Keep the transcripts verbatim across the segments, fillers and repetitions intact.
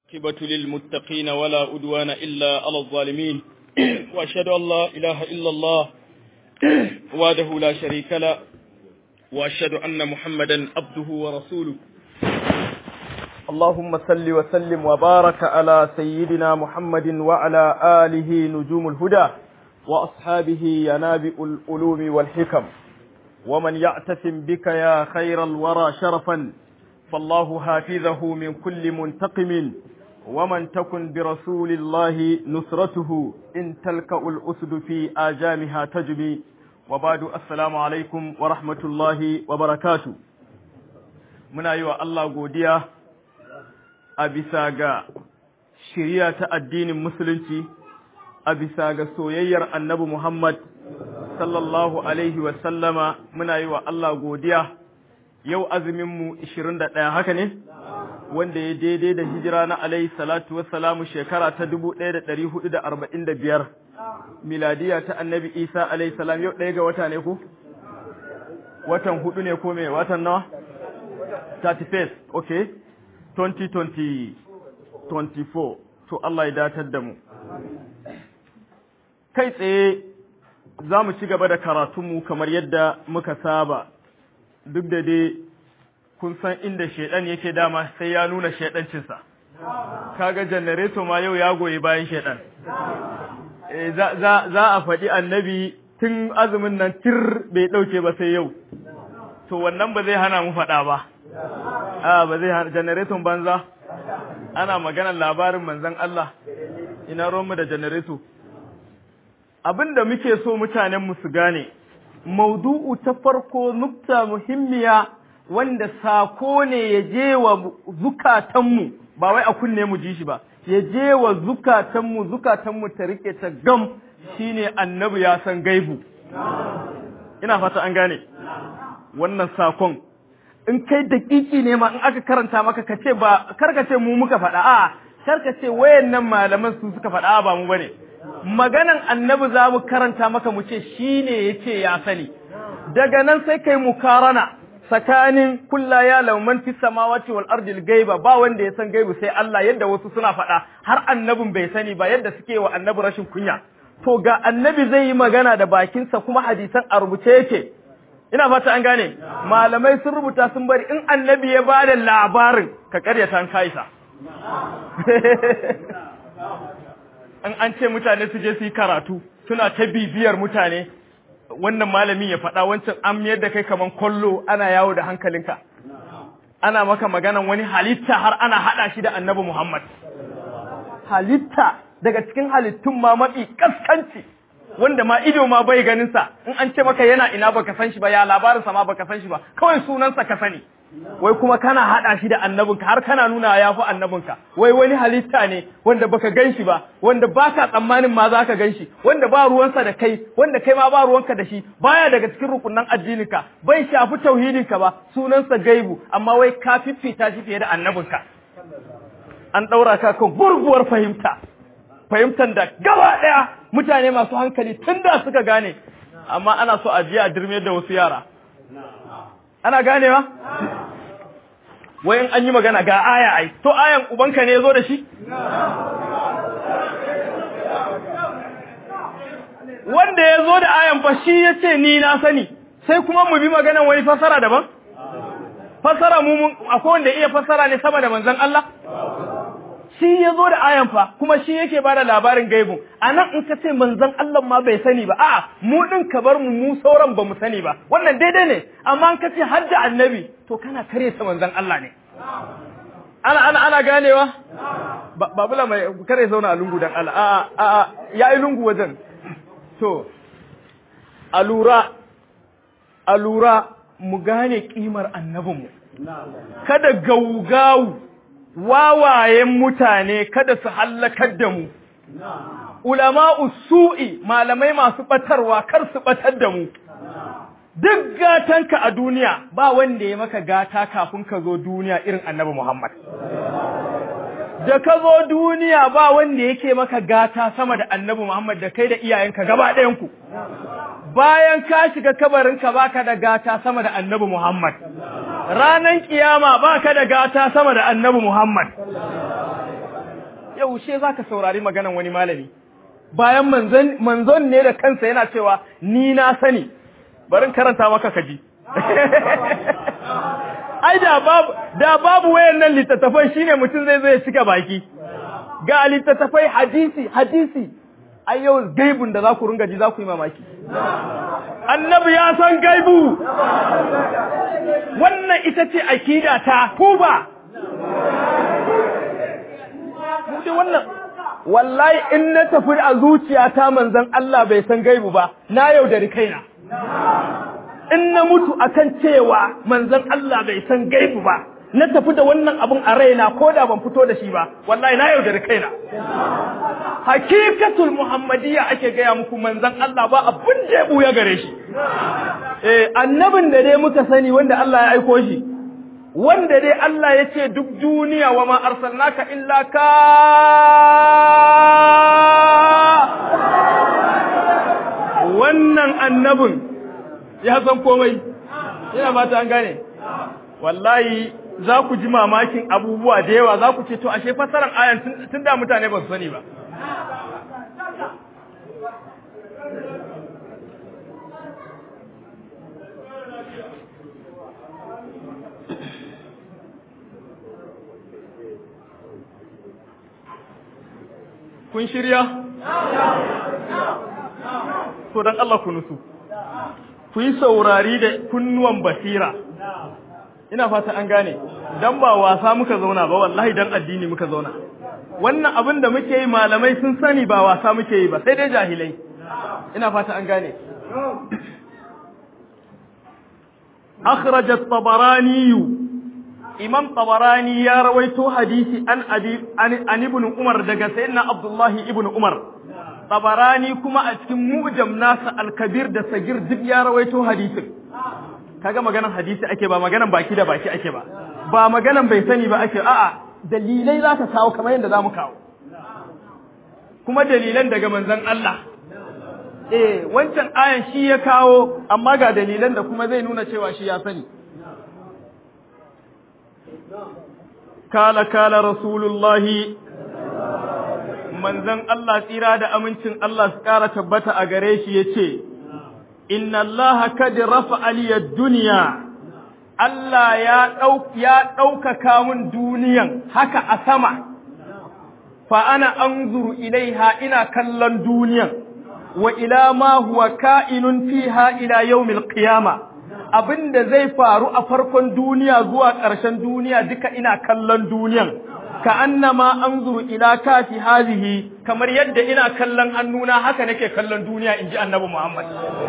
والعاقبة للمتقين ولا أدوان إلا على الظالمين وأشهد أن لا إله إلا الله وحده لا شريك له وأشهد أن محمدا عبده ورسوله. اللهم صل وسلم وبارك على سيدنا محمد وعلى آله نجوم الهدى وأصحابه ينابئ العلوم والحكم ومن يعتصم بك يا خير الورى شرفا فالله حافظه من كل منتقم ومن تكن برسول الله نصرته إن تلقى الأسد في آجامها تجبي وبعد السلام عليكم ورحمة الله وبركاته. من أيها الله قوديا أبساغا شريعة الدين المسلمين أبساغا سوير النبي محمد sallallahu alaihi wa sallama muna yi wa Allah godiya yau azuminmu ishirin da ɗaya haka ne wanda ya daidai da hijira na alaihi salatu wassalamu shekara ta dubu ɗaya da ɗari hudu da arba'in da biyar miladiya ta annabi Isa alaihi salam yau ɗaya ga wata ne ko watan hudu ne ko me watan nawa thirty-first okay twenty twenty-four to Allah ya datar da mu kai tsaye za mu ci gaba da karatunmu kamar yadda muka saba duk da dai kun san inda shaidan yake dama sai ya nuna shaidancinsa kaga janareto ma yau ya goyi bayan shaidan e, za, za, za a faɗi annabi tun azumin nan tir bai ɗauke ba sai yau to wannan ba zai hana mu faɗa ba a ba zai hana janareton banza ana maganar labarin manzon Allah ina ruwanmu da janareto abin da muke so mutanenmu su gane, maudu'u ta farko nukta muhimmiya wanda sako ne ya je wa zukatanmu, ba wai a kunne mu ji shi ba, ya je wa zukatanmu, zukatanmu ta rike ta gam shi ne annabi ya san gaibu. Ina fata an gane, wannan sakon, in kai daƙiƙi ne ma in aka karanta maka ka ce ba, karka ce mu muka faɗa, a, karka ce wayannan malaman su suka faɗa ba mu bane. Maganan annabi za mu karanta maka mu ce shi ne ya ce ya sani, daga nan sai kai mukarana tsakanin kulla ya lauman fi samawati wal ardil gaiba ba wanda ya san gaibu sai Allah yadda wasu suna faɗa har annabin bai sani ba yadda suke wa annabi rashin kunya. To ga annabi zai yi magana da bakinsa kuma hadisan a rubuce yake. Ina fata an gane, malamai sun rubuta sun bari in annabi ya ba da labarin ka karyata an kaisa. An an ce mutane su je su yi karatu suna ta bibiyar mutane wannan malamin ya faɗa wancan an mayar da kai kaman kollo ana yawo da hankalinka ana maka maganan wani halitta har ana haɗa shi da annabi Muhammad halitta daga cikin halittun ma mafi kaskanci wanda ma ido ma bai ganin sa in an ce maka yana ina baka san shi ba ya labarin sa ma baka san shi ba kawai sunansa ka sani wai kuma kana hada shi da annabinka har kana nuna ya fi annabinka wai wani halitta ne wanda baka ganshi ba wanda baka tsammanin ma zaka ganshi wanda ba ruwansa da kai wanda kai ma ba ruwanka da shi baya daga cikin rukunan addininka bai shafi tauhidinka ba sunansa gaibu amma wai ka fifita shi fiye da annabinka an daura ka kan gurguwar fahimta fahimtar da gaba daya mutane masu hankali tunda suka gane amma ana so a jiya a dirme da wasu yara ana ganewa wayan an yi magana ga aya ai to ayan ubanka ne yazo da shi wanda yazo da ayan fa shi yace ni na sani sai kuma mu bi maganan wani fasara daban fasara mu akwai wanda iya fasara ne sama da manzon Allah shi yazo da ayan fa kuma shi yake bada labarin gaibu anan in ka ce manzon Allah ma bai sani ba a'a mu din ka bar mu mu sauran ba mu sani ba wannan daidai ne amma in ka ce hadda annabi to kana kare ta manzon Allah ne ana ana ana ganewa babula mai kare zauna a lungu dan Allah a'a a'a yayi lungu wajen to alura alura mu gane kimar annabinmu kada gaugawu wawayen mutane kada su hallakar da mu ulama'u su'i malamai masu batarwa kar su batar da mu duk gatanka a duniya ba wanda ya maka gata kafin ka zo duniya irin annabi Muhammad da ka zo duniya ba wanda yake maka gata sama da annabi Muhammad da kai da iyayenka gaba ɗayan ku bayan ka shiga kabarinka baka da gata sama da annabi Muhammad ranan kiyama baka da gata sama da annabi Muhammad yaushe zaka saurari maganan wani malami bayan manzon manzon ne da kansa yana cewa ni na sani barin karanta maka kaji ai da babu da babu wayannan littattafai shine mutum zai zo ya cika baki ga littattafai hadisi hadisi ai yau gaibun da za ku runga ji za ku yi mamaki annabi ya san gaibu wannan ita ce akida ta tuba mutum wannan wallahi in na tafi a zuciyata manzon Allah bai san gaibu ba na yaudari kaina in na mutu akan cewa manzon Allah bai san gaibu ba na tafi da wannan abun a raina ko da ban fito da shi ba wallahi na yaudari kaina hakikatul muhammadiyya ake gaya muku manzon Allah ba abin da ya buya gare shi eh annabin da dai muka sani wanda Allah ya aiko shi wanda dai Allah ya ce duk duniya wa ma arsalnaka illa ka wannan annabin ya san komai ina ba ta an gane wallahi za ku ji mamakin abubuwa da yawa za ku ce to ashe fasaran ayan tun da mutane ba su sani ba kun shirya? To don Allah ku nusu, ku yi saurari da kunnuwan basira, ina fata an gane, don ba wasa muka zauna ba, wallahi don addini muka zauna. Wannan abin da muke yi malamai sun sani ba wasa muke yi ba, sai dai jahilai, ina fata an gane. Akhrajat Tabaraniyu Imam Tabarani ya rawaito hadisi an abi an ibn Umar daga sayyidina Abdullah ibn Umar Tabarani kuma a cikin mu'jam nasa al-kabir da sagir duk ya rawaito hadisin kaga maganan hadisi ake ba maganan baki da baki ake ba ba maganan bai sani ba ake a'a dalilai zaka kawo kamar yadda zamu kawo kuma dalilan daga manzon Allah eh wancan ayan shi ya kawo amma ga dalilan da kuma zai nuna cewa shi ya sani kala kala rasulullahi manzon Allah tsira da amincin Allah su ƙara tabbata a gare shi yace inna Allah kad rafa'a li ad-dunya Allah ya dauk ya daukaka mun duniyan haka a sama fa ana anzuru ilaiha ina kallon duniyan wa ila ma huwa ka'inun fiha ila yawmil qiyamah abinda zai faru a farkon duniya zuwa ƙarshen duniya duka ina kallon duniyan ka annama anzuru ila kafi hazihi kamar yadda ina kallon hannuna haka nake kallon duniya inji annabi Muhammad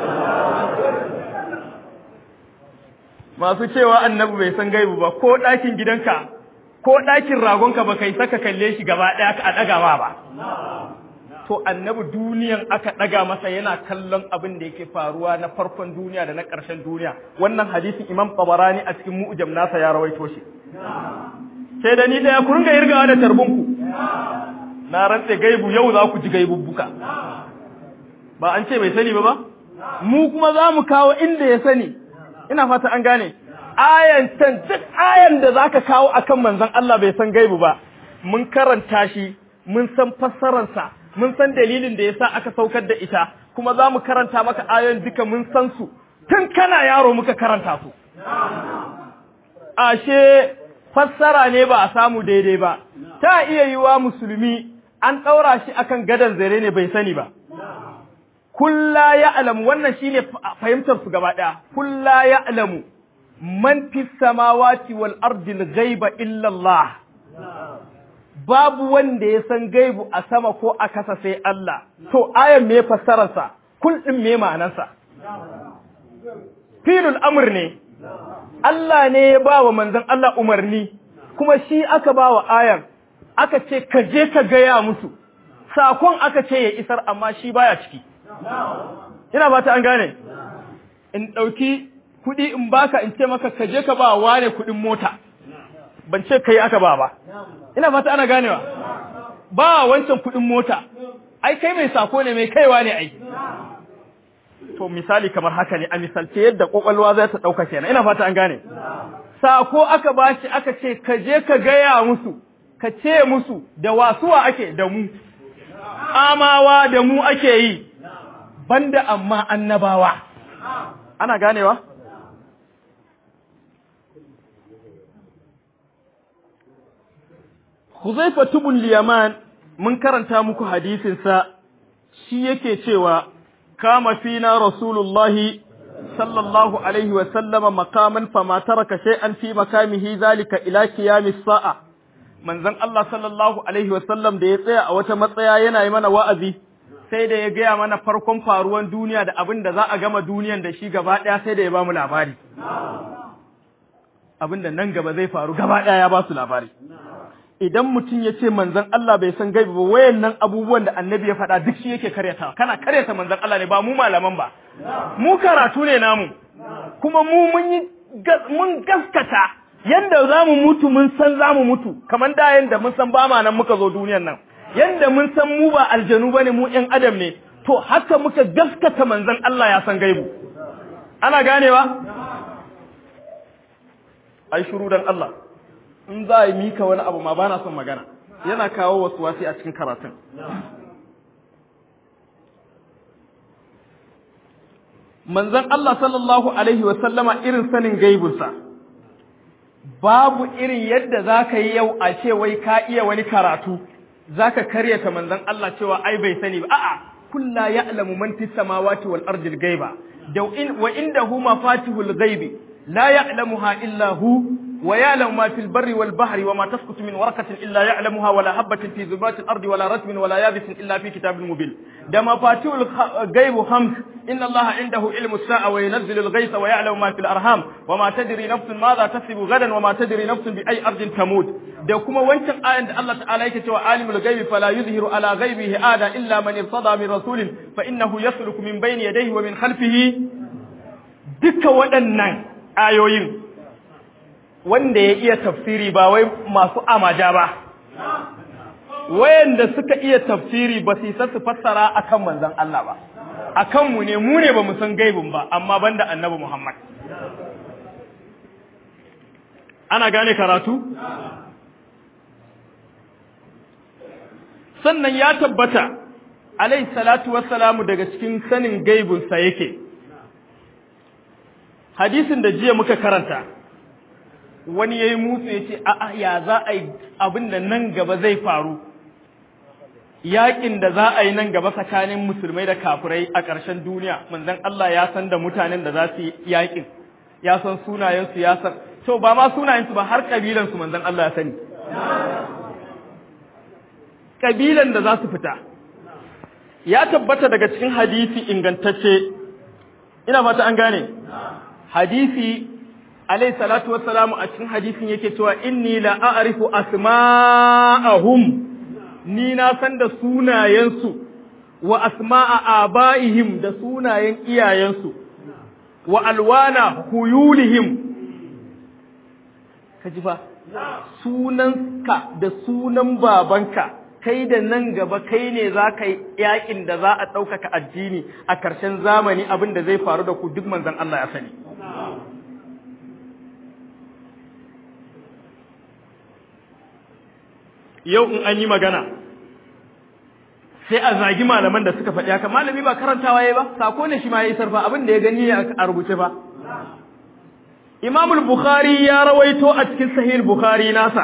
masu cewa annabi bai san gaibu ba ko ɗakin gidanka ko ɗakin ragonka ba kai saka kalle shi gaba ɗaya ka ɗagawa ba to annabi duniyan aka ɗaga masa yana kallon abin da yake faruwa na farkon duniya da na ƙarshen duniya wannan hadisin Imam Tabarani a cikin mu'jam nasa ya rawaito shi sai da ni ɗaya ku ringa yirgawa da tarbunku na rantse gaibu yau za ku ji gaibubbuka ba an ce bai sani ba ba mu kuma za mu kawo inda ya sani ina fata an gane ayan can duk ayan da zaka kawo akan manzon Allah bai san gaibu ba mun karanta shi mun san fassararsa mun san dalilin da yasa aka saukar da ita kuma za mu karanta maka ayoyin duka mun san su tun kana yaro muka karanta su ashe fassara ne ba a samu daidai ba ta iya yiwa musulmi an ɗaura shi akan gadan zare ne bai sani ba kulla ya'lamu wannan shine fahimtar su gaba daya kulla ya'lamu man fis samawati wal ardi al ghaiba illa Allah babu wanda ya san gaibu a sama ko a kasa sai Allah to ayan me fassararsa kul din me ma'anarsa filul amr ne Allah ne ya ba wa manzon Allah umarni kuma shi aka ba wa ayar aka ce ka je ka gaya musu sakon aka ce ya isar amma shi baya ciki ina ba ta an gane in ɗauki kuɗi in baka in ce maka ka je ka ba wane kuɗin mota ban ce kai aka ba ba ina fata ana ganewa ba wancan kuɗin mota ai kai mai sako ne mai kaiwa ne ai to misali kamar haka ne a misalce yadda kokwalwa za ta dauka kenan ina fata an gane sako aka bashi aka ce ka je ka gaya musu ka ce musu da wasuwa ake da mu amawa da mu ake yi banda amma annabawa ana ganewa Huzaifa ibn Yaman mun karanta muku hadisin sa shi yake cewa kama fina rasulullahi sallallahu alaihi wa sallama maqaman fama taraka shay'an fi makamihi zalika ila qiyamis sa'a manzon Allah sallallahu alaihi wa sallam da ya tsaya a wata matsaya yana yi mana wa'azi sai da ya gaya mana farkon faruwan duniya da abin da za a gama duniyan da shi gaba daya sai da ya ba mu labari abin da nan gaba zai faru gaba daya ya ba su labari idan mutum ya ce manzon Allah bai san gaibi ba wayannan abubuwan da annabi ya faɗa duk shi yake karyata kana karyata manzon Allah ne ba mu malaman ba mu karatu ne namu kuma mu mun yi mun gaskata yanda zamu mutu mun san zamu mutu kaman da yanda mun san ba ma nan muka zo duniyar nan yanda mun san mu ba aljanu bane mu ɗan adam ne to haka muka gaskata manzon Allah ya san gaibu ana ganewa ai shuru dan Allah in za a mika wani abu ma bana son magana yana kawo wasu wasi a cikin karatun manzon Allah sallallahu alaihi wa sallama irin sanin gaibunsa babu irin yadda zaka yi yau a ce wai ka iya wani karatu zaka karyata manzon Allah cewa ai bai sani ba a'a kullu ya'lamu man fis samawati wal ardi al ghaiba da in wa indahu mafatihul ghaibi la ya'lamuha illa hu ويعلم ما في البر والبحر وما تسقط من ورقة إلا يعلمها ولا حبة في ظلمات الأرض ولا رطب ولا يابس إلا في كتاب مبين ده مفاتيح الغيب خمس إن الله عنده علم الساعة وينزل الغيث ويعلم ما في الأرحام وما تدري نفس ماذا تكسب غدا وما تدري نفس بأي أرض تموت ده كما وانشان آية الله تعالى يكتوى عالم الغيب فلا يظهر على غيبه آدا إلا من ارتضى من رسول فإنه يسلك من بين يديه ومن خلفه دك ودنن آيوين wanda ya iya tafsiri ba wai masu amaja ba wayanda suka iya tafsiri ba su san su fassara akan manzon Allah ba akan mu ne mu ne ba mu san gaibin ba amma banda annabi Muhammad ana gane karatu sannan ya tabbata alayhi salatu wassalamu daga cikin sanin gaibin sa yake hadisin da jiya muka karanta wani ya yi musu ya ce a'a ya za a yi abin da nan gaba zai faru yaƙin da za a yi nan gaba tsakanin musulmai da kafirai a ƙarshen duniya manzon Allah ya san da mutanen da za su yi yaƙin ya san sunayensu ya san to ba ma sunayensu ba har ƙabilansu manzon Allah ya sani ƙabilan da za su fita ya tabbata daga cikin hadisi ingantacce ina fata an gane hadisi alayhi salatu wassalamu a cikin hadisin yake cewa inni la a'rifu asma'ahum ni na san da sunayensu wa asma'a abaihim da sunayen iyayensu wa alwana huyulihim kaji fa sunanka da sunan babanka kai da nan gaba kai ne za ka yi yakin da za a ɗaukaka addini a ƙarshen zamani abin da zai faru da ku duk manzon Allah ya sani yau in an yi magana sai a zagi malaman da suka faɗi haka malami ba karantawa yayi ba sako ne shi ma yayi sarfa abin da ya gani a rubuce ba Imam al-Bukhari ya rawaito a cikin Sahih Bukhari nasa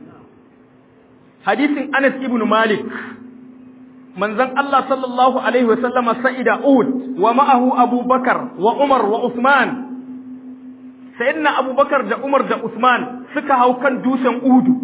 hadisin Anas ibn Malik manzon Allah sallallahu alaihi wa sallama sa'ida Uhud wa ma'ahu Abu Bakar wa Umar wa Usman sayyidina Abu Bakar da Umar da Usman suka hau kan dutsen Uhud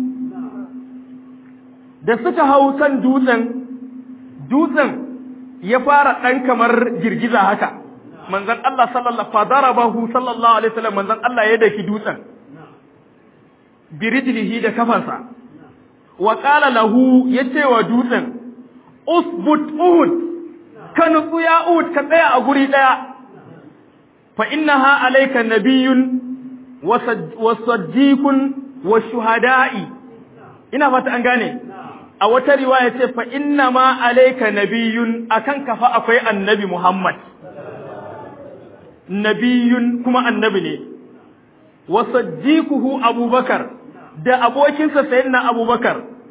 da suka hau kan dutsen dutsen ya fara ɗan kamar girgiza haka manzon Allah sallallahu fadarabahu sallallahu alaihi wasallam manzon Allah ya daki dutsen birijlihi da kafansa wa qala lahu yace wa dutsen usbut uhud kan ya uhud ka tsaya a guri daya fa innaha alayka nabiyyun wa saddiqun wa shuhada'i ina fata an gane a wata riwaya ce fa inna ma alayka nabiyyun akan kafa akwai annabi Muhammad nabiyyun kuma annabi ne wa saddiquhu Abubakar da abokinsa sayyidina Abubakar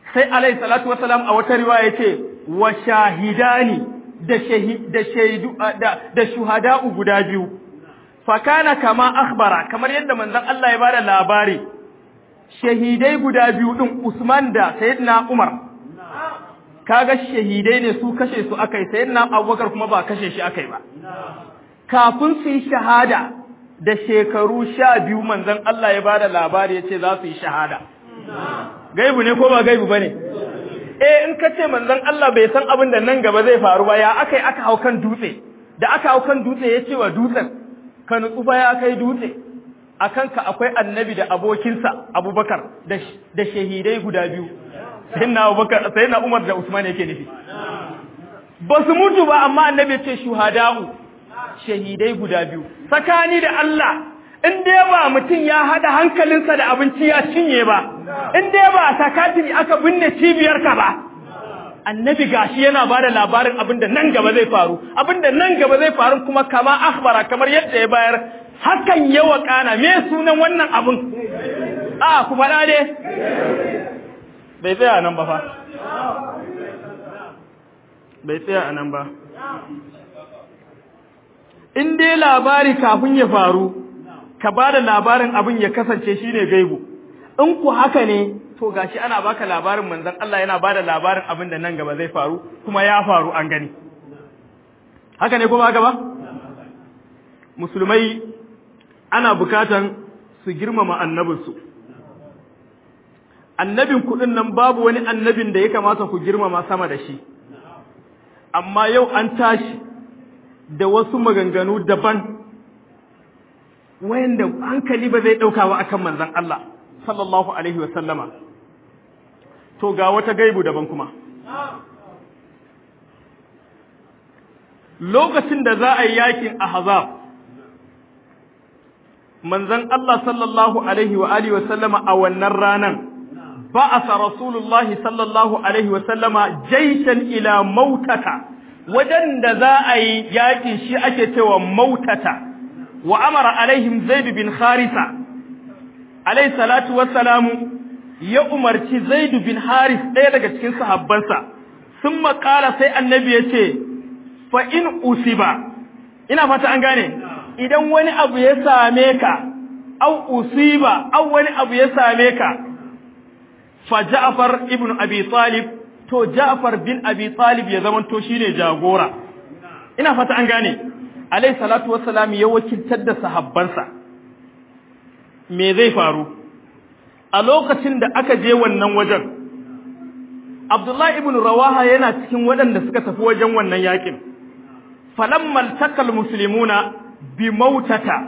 sai alayhi salatu wassalam a wata riwaya yace wa shahidani da shahid da shaidu da, da shuhada'u guda biyu fa kana kama akhbara kamar yadda manzon Allah ya bada labari shahidai guda biyu din Usman da Sayyidina Umar kaga shahidai ne su kashe su akai Sayyidina Abubakar kuma ba kashe shi akai ba kafin su yi shahada da shekaru sha biyu manzon Allah ya bada labari yace za su yi shahada gaibu ne ko ba gaibu bane eh in kace manzon Allah bai san abin da nan gaba zai faru ba ya akai aka hau kan dutse da aka hau kan dutse yace wa dutsen ka nutsu fa ya kai dutse akan ka akwai annabi da abokinsa Abubakar da da shahidai guda biyu sayyidina Abubakar sayyidina Umar da Usman yake nufi ba su mutu ba amma annabi ya ce shuhada'u shahidai guda biyu tsakani da Allah in dai ba mutum ya hada hankalinsa da abinci ya cinye ba in dai ba sakatiri aka binne cibiyarka ba annabi gashi yana bada labarin abinda nan gaba zai faru abinda nan gaba zai faru kuma kama akhbara kamar yadda ya bayar hakan ya wakana me sunan wannan abin a ku fada dai bai tsaya nan ba fa bai tsaya nan ba in dai labari kafin ya faru ka bada labarin abin ya kasance shine gaibu in ku haka ne to gashi ana baka labarin manzon Allah yana bada labarin abin da nan gaba zai faru kuma ya faru an gani haka ne ko ba haka ba musulmai ana bukatan su girmama annabinsu annabin kudin nan babu wani annabin da ya kamata ku girmama sama da shi amma yau an tashi da wasu maganganu daban wayanda hankali ba zai dauka ba akan manzon Allah sallallahu alaihi wa sallama to ga wata gaibu daban kuma lokacin da za a yi yakin ahzab manzon Allah sallallahu alaihi wa alihi wa sallama a wannan ranan ba'asa rasulullahi sallallahu alaihi wa sallama jayshan ila mautata wajen da za a yi yakin shi ake cewa mautata wa amara alaihim zaid bin harisa alayhi salatu wassalamu ya umarci zaid bin haris ɗaya daga cikin sahabbansa sun makala sai annabi ya ce fa in usiba ina fata an gane idan wani abu ya same ka au usiba au wani abu ya same ka fa ja'far ibn abi talib to ja'far bin abi talib ya zamanto shine jagora ina fata an gane alayhi salatu wassalam ya wakiltar da sahabbansa me zai faru a lokacin da aka je wannan wajen Abdullahi ibn Rawaha yana cikin waɗanda suka tafi wajen wannan yakin falammal takal muslimuna bi mautata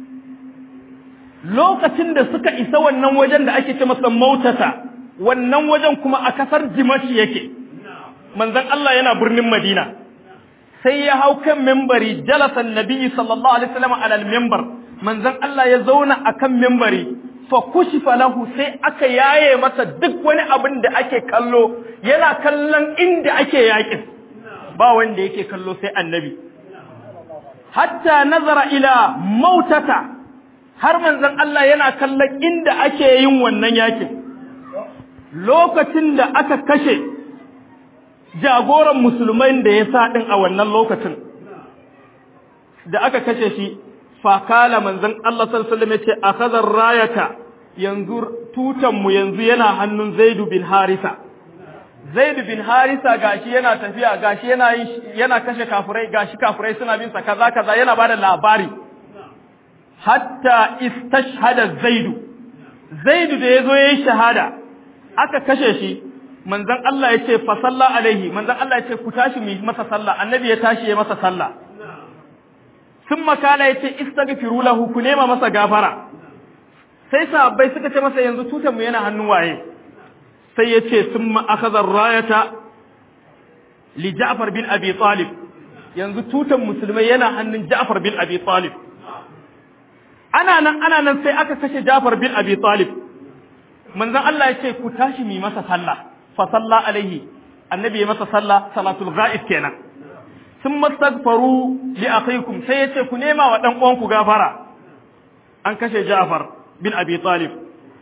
lokacin da suka isa wannan wajen da ake ce masa mautata wannan wajen kuma a kasar Dimashi yake manzon Allah yana birnin Madina sai ya hau kan minbari jalasa annabi sallallahu alaihi wasallam ala al-minbar manzon Allah ya zauna akan minbari fa kushifa lahu sai aka yaye masa duk wani abin da ake kallo yana kallon inda ake yakin ba wanda yake kallo sai annabi hatta nazara ila mautata har manzon Allah yana kallon inda ake yin wannan yakin lokacin da aka kashe jagoran musulmai da ya sa din a wannan lokacin da aka kashe shi fakala manzon Allah sallallahu alaihi wasallam yace akhadha rayata yanzu tutan mu yanzu yana hannun Zaid bin Harisa Zaid bin Harisa gashi yana tafiya gashi yana yana kashe kafirai gashi kafirai suna bin sa kaza kaza yana bada labari hatta istashhada Zaid Zaid da yazo yayin shahada aka kashe shi manzon Allah yace fa salla alaihi manzon Allah yace ku tashi mu masa sallah annabi ya tashi ya masa sallah sun makala yace istaghfiru lahu ku nema masa gafara sai sahabbai suka ce masa yanzu tutan mu yana hannun waye sai yace summa akhadha ar-rayata li Ja'far bin Abi Talib yanzu tutan musulmai yana hannun Ja'far bin Abi Talib ana nan ana nan sai aka kashe Ja'far bin Abi Talib manzon Allah yace ku tashi mi masa sallah fa salla alaihi annabi ya masa sallah salatul ghaib kenan sun mastagfaru li akhikum sai yace ku nema wa dan uwanku gafara an kashe Ja'far bin Abi Talib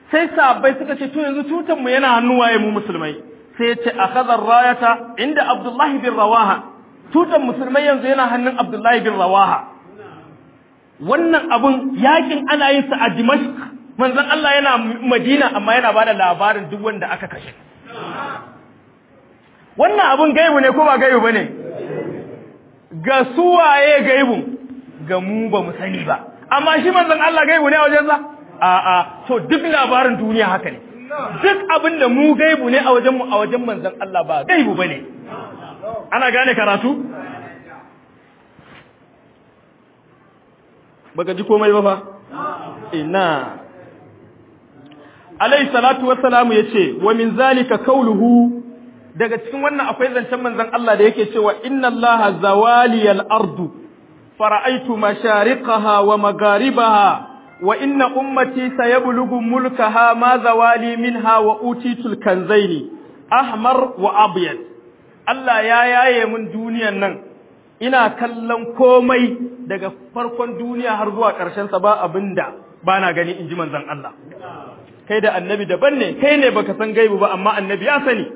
sai sahabbai suka ce to yanzu tutan mu yana hannu waye mu musulmai sai ya ce akhadha rayata inda Abdullah bin Rawaha tutan musulmai yanzu yana hannun Abdullah bin Rawaha wannan abun yakin ana yin sa a Dimashq manzon Allah yana Madina amma yana bada labarin duk wanda aka kashe wannan abun gaibu ne ko ba gaibu bane ga suwaye gaibun ga mu ba mu sani ba amma shi manzon Allah gaibu ne a wajen sa a a to duk labarin duniya haka ne duk abin da mu gaibu ne a wajen mu a wajen manzon Allah ba gaibu bane ana gane karatu baka ji komai ba fa ina alayhi salatu wassalamu yace wa min zalika qawluhu daga cikin wannan akwai zancen manzon Allah da yake cewa inna allaha zawaliyal ardu fara'aytu mashariqaha wa magharibaha wa inna ummati sayablughu mulkaha ma zawali minha wa utitul kanzaini ahmar wa abyad Allah ya yaye mun duniyan nan ina kallon komai daga farkon duniya har zuwa ƙarshen sa ba abinda bana gani inji manzon Allah kai da annabi daban ne kai ne baka san gaibu ba amma annabi ya sani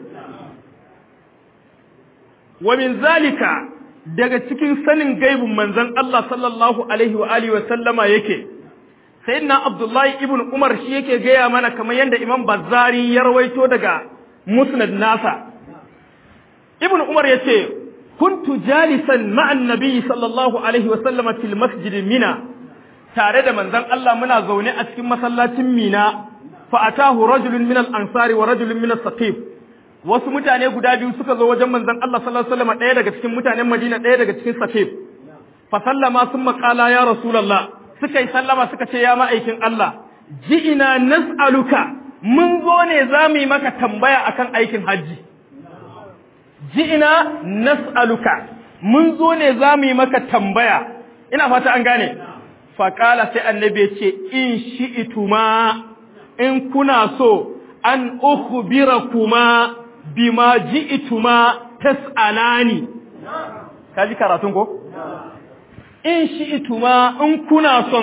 wa min zalika daga cikin sanin gaibun manzon Allah sallallahu alaihi wa alihi wa sallama yake sayyidina Abdullahi ibn Umar shi yake gaya mana kamar yadda Imam Bazzari ya rawaito daga Musnad nasa Ibn Umar yace kuntu jalisan ma'an nabiy sallallahu alaihi wa sallama fil masjid Mina tare da manzon Allah muna zaune a cikin masallacin Mina fa atahu rajulun min al-ansari wa rajulun min as-saqif wasu mutane guda biyu suka zo wajen manzon Allah sallallahu alaihi wasallam ɗaya daga cikin mutanen Madina ɗaya daga cikin Saqif fa sallama summa qala ya rasulullah suka yi sallama suka ce ya ma'aikin Allah ji'ina nas'aluka mun zo ne zamu yi maka tambaya akan aikin haji ji'ina nas'aluka mun zo ne zamu yi maka tambaya ina fata an gane fa qala sai annabi ya ce in shi'tuma in kuna so an ukhbirakuma bima ji'tuma tas'alani kaji karatun ko in shi'tuma in kuna son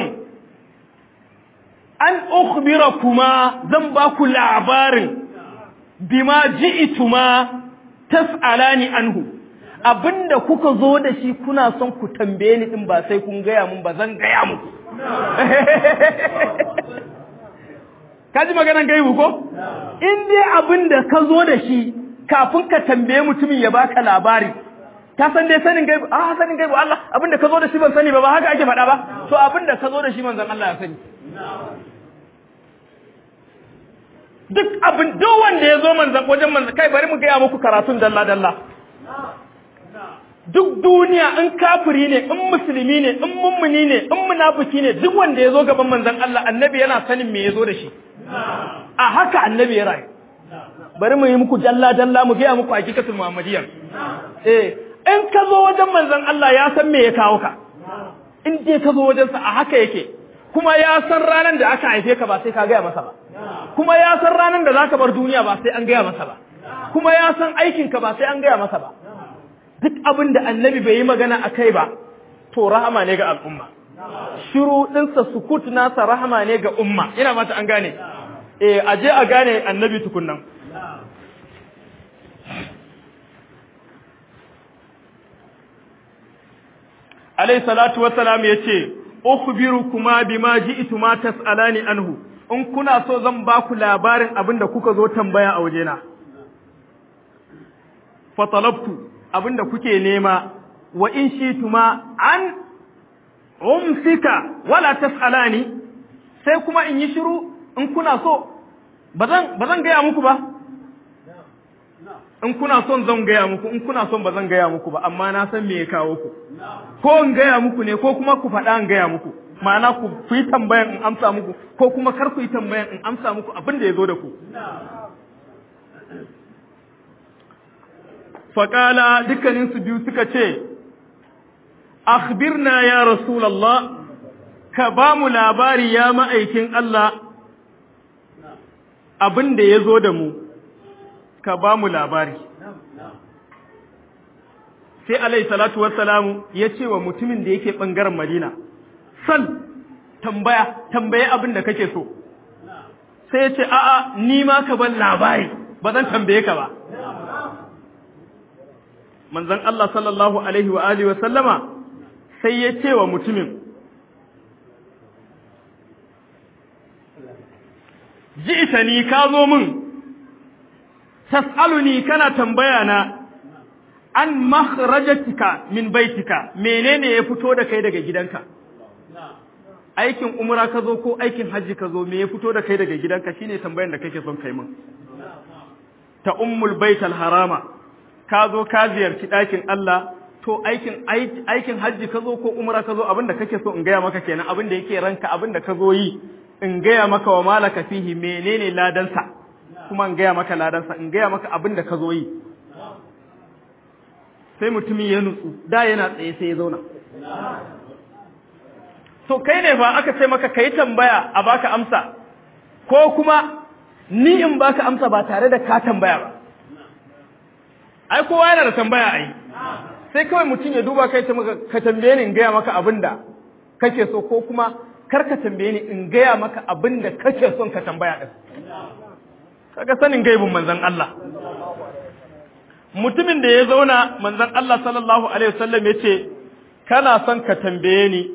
an ukhbirakuma zan ba ku labarin bima ji'tuma tas'alani anhu abinda kuka zo da shi kuna son ku tambaye ni din ba sai kun gaya mun ba zan gaya muku kaji maganan gaibu ko in dai abinda ka zo da shi kafin ka tambaye mutumin ya baka labari ka san dai sanin gaibu ah sanin gaibu Allah abinda ka zo da shi ban sani ba ba haka ake faɗa ba to abinda ka zo da shi manzon Allah ya sani duk abin duk wanda ya zo manzon wajen manzon kai bari mu gaya muku karatun dalla dalla duk duniya in kafiri ne in musulmi ne in mummuni ne in munafiki ne duk wanda ya zo gaban manzon Allah annabi yana sanin me ya zo da shi a haka annabi ya rayu bari mu yi muku dalla dalla mu gaya muku hakikatul muhammadiyya eh in ka zo wajen manzon Allah ya san me ya kawo ka in dai ka zo wajen sa a haka yake kuma ya san ranan da aka haife ka ba sai ka gaya masa ba kuma ya san ranan da zaka bar duniya ba sai an gaya masa ba kuma ya san aikin ka ba sai an gaya masa ba duk abin da annabi bai yi magana akai ba to rahama ne ga al'umma shiru dinsa sukut nasa rahama ne ga umma ina mata an gane eh aje a gane annabi tukunnan alayhi salatu wassalam yace ukhbirukuma bima ji'tuma tas'alani anhu in kuna so zan ba ku labarin abinda kuka zo tambaya a wajena fa talabtu abinda kuke nema wa in shituma an umsika wala tas'alani sai kuma in yi shiru in kuna so bazan bazan ga ya muku ba in kuna son zan gaya muku in kuna son ba zan gaya muku ba amma na san me ya kawo ku ko in gaya muku ne ko kuma ku faɗa in gaya muku ma'ana ku ku yi tambayan in amsa muku ko kuma kar ku yi tambayan in amsa muku abin da ya zo da ku faƙala dukkanin su biyu suka ce akhbirna ya rasulullah ka ba mu labari ya ma'aikin Allah abin da ya zo da mu ka ba mu labari sai alayhi salatu wassalamu ya ce wa mutumin da yake ɓangaren Madina sal tambaya tambaye abin da kake so sai ya ce a'a ni ma ka ban labari ba zan tambaye ka ba. Manzon Allah sallallahu alaihi wa alihi wa sallama sai ya ce wa mutumin, ji'tani ka zo min tas'aluni kana tambaya na an makhrajatika min baitika, menene ya fito da kai daga gidanka? Aikin umra ka zo ko aikin hajji ka zo, me ya fito da kai daga gidanka shine tambayar da kake son kai min. Ta ummul baital harama, ka zo ka ziyarci ɗakin Allah, to aikin aikin hajji ka zo ko umra ka zo, abinda kake so in gaya maka kenan, abinda yake ranka, abinda ka zo yi in gaya maka wa malaka fihi menene ladansa, kuma in gaya maka ladansa, in gaya maka abinda ka zo yi. Sai mutumin ya nutsu, da yana tsaye sai ya zauna. To kai ne fa aka ce maka kai tambaya a baka amsa, ko kuma ni in baka amsa ba tare da ka tambaya ba. Ai kowa yana da tambaya ai. Sai kawai mutum ya duba kai ta maka ka tambaye ni in gaya maka abinda kake so, ko kuma kar ka tambaye ni in gaya maka abinda kake son ka tambaya din. Kaga sanin gaibin manzon Allah. Mutumin da ya zauna, manzon Allah sallallahu alaihi wasallam yace kana son ka tambaye ni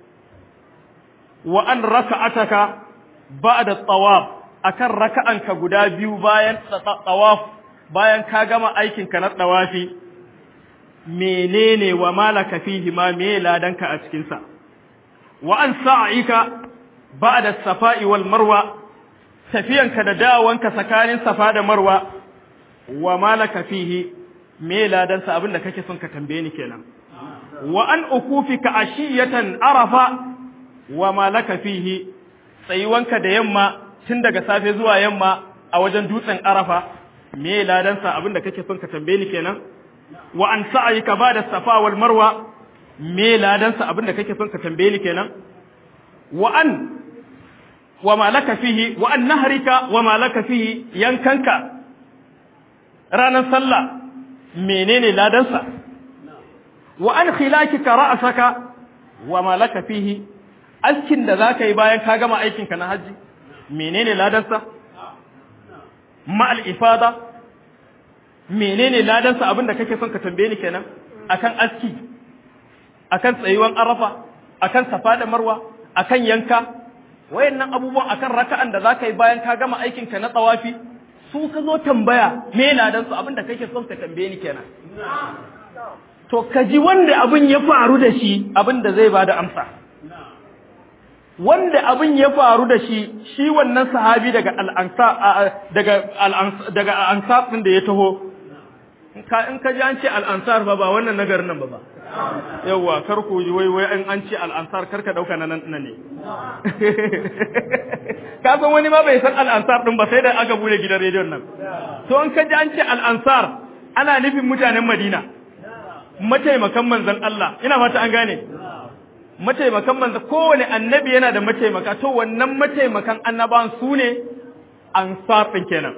wa an raka'ataka ba'da tawaf, akan raka'anka guda biyu bayan tawaf, bayan ka gama aikin ka na tawafi, menene wa malaka fihi ma me ladanka a cikin sa? Wa an sa'ika ba'da safa'i wal marwa, tafiyanka da dawanka tsakanin safa da marwa, wa malaka fihi me ladan sa, abinda kake son ka tambaye ni kenan. Wa an ukufika ashiyatan arafa, wa malaka fihi tsayuwanka da yamma tun daga safe zuwa yamma a wajen dutsen arafa, me ladan sa, abinda kake son ka tambaye ni kenan. Wa an sa'ika ba'da safa wal marwa, me ladan sa, abinda kake son ka tambaye ni kenan. Wa an wa malaka fihi wa an nahrika wa malaka fihi, yankanka ranar sallah menene ladansa? Wa an khilakika ra'saka wa malaka fihi, askin da zaka yi bayan ka gama aikin ka na haji menene ladansa? Ma al ifada menene ladansa, abinda kake son ka tambaye ni kenan, akan aski, akan tsayuwan arafa, akan safa da marwa, akan yanka, wayannan abubuwan akan raka'an da zaka yi bayan ka gama aikin ka na tawafi, su ka zo tambaya me ladan su, abinda kake son ka tambaye ni kenan. To ka ji wanda abin ya faru da shi abinda zai bada amsa. Wanda abin ya faru da shi, shi wannan sahabi daga al-ansar daga al-ansar daga ansar din da ya taho, in ka in ka ji an ce al-ansar ba ba wannan nagarin nan ba ba. Yawwa, kar ku ji wai wai an an ce al-ansar kar ka dauka nan nan ne. Ka san wani ma bai san al-ansar din ba sai da aka bude gidan rediyon nan. To in ka ji an ce al-ansar ana nufin mutanen Madina, mataimakan manzon Allah, ina fata an gane. Mataimakan manzon, kowane annabi yana da mataimaka, to wannan mataimakan annabawan su ne ansar din kenan.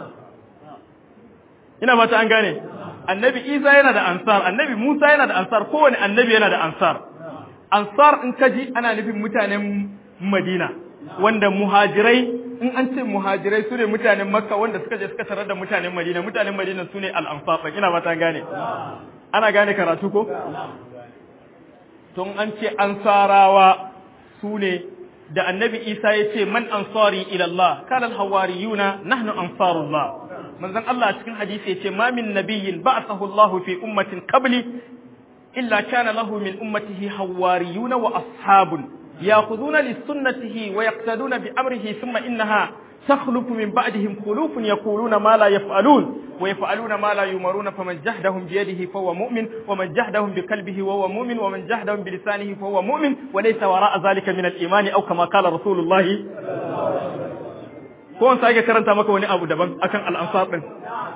Ina fata an gane. Annabi Isa yana da ansar, annabi Musa yana da ansar, kowane annabi yana da ansar. Ansar in kaji ana nufin mutanen Madina, wanda muhajirai, in an ce muhajirai su ne mutanen Makka wanda suka je suka tarar da mutanen Madina, mutanen Madina su ne al-ansar, ina ba ta gane. Ana gane karatu ko? Tun an ce ansarawa su ne da annabi Isa ya ce man ansari ila Allah, kana al-hawariyuna nahnu ansarullah. Manzon Allah cikin hadisi yace ma min nabiyyin ba'athahu Allahu fi ummatin qabli illa kana lahu min ummatihi hawariyuna wa ashabun ya'khuduna li sunnatihi wa yaqtaduna bi amrihi thumma innaha takhlufu min ba'dihim khulufun yaquluna ma la yaf'alun wa yaf'aluna ma la yumaruna faman jahdahum bi yadihi fa huwa mu'min wa man jahdahum bi qalbihi wa huwa mu'min wa man jahdahum bi lisanihi fa huwa mu'min wa laysa wara'a dhalika min al-imani aw kama qala rasulullahi. Ko an sake karanta maka wani abu daban akan al'ansar ɗin.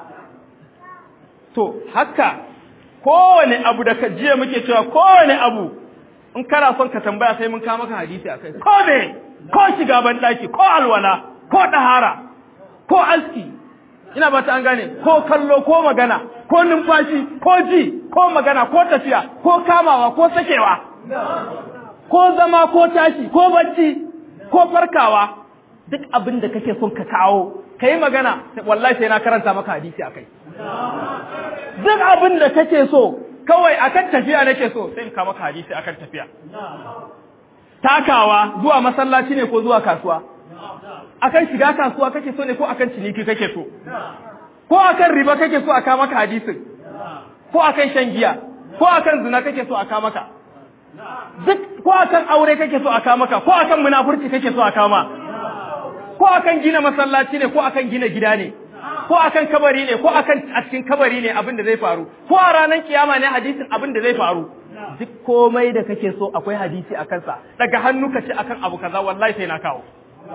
To, haka, kowane abu da ka jiya muke cewa kowane abu, in kana son ka tambaya sai mun kawo maka hadisi a kai. Ko me, ko shiga banɗaki, ko alwala, ko ɗahara, ko aski, ina ba ta an gane, ko kallo, ko magana, ko numfashi, ko ji, ko magana, ko tafiya, ko kamawa, ko sakewa, ko zama, ko tashi, ko bacci, ko farkawa. duk abin da kake son ka kawo kai magana wallahi sai na karanta maka hadisi akai duk abin da kake so kawai akan tafiya nake so sai in ka maka hadisi akan tafiya takawa zuwa masallaci ne ko zuwa kasuwa akan shiga kasuwa kake so ne ko akan ciniki kake so ko akan riba kake so aka maka hadisin ko akan shan giya ko akan zina kake so aka maka duk ko akan aure kake so aka maka ko akan munafurci kake so aka ma ko akan gina masallaci ne ko akan gina gida ne ko akan kabari ne ko akan a cikin kabari ne abin da zai faru ko a ranar kiyama ne hadisin abin da zai faru duk komai da kake so akwai hadisi a kansa daga hannu ka ce akan abu kaza wallahi sai na kawo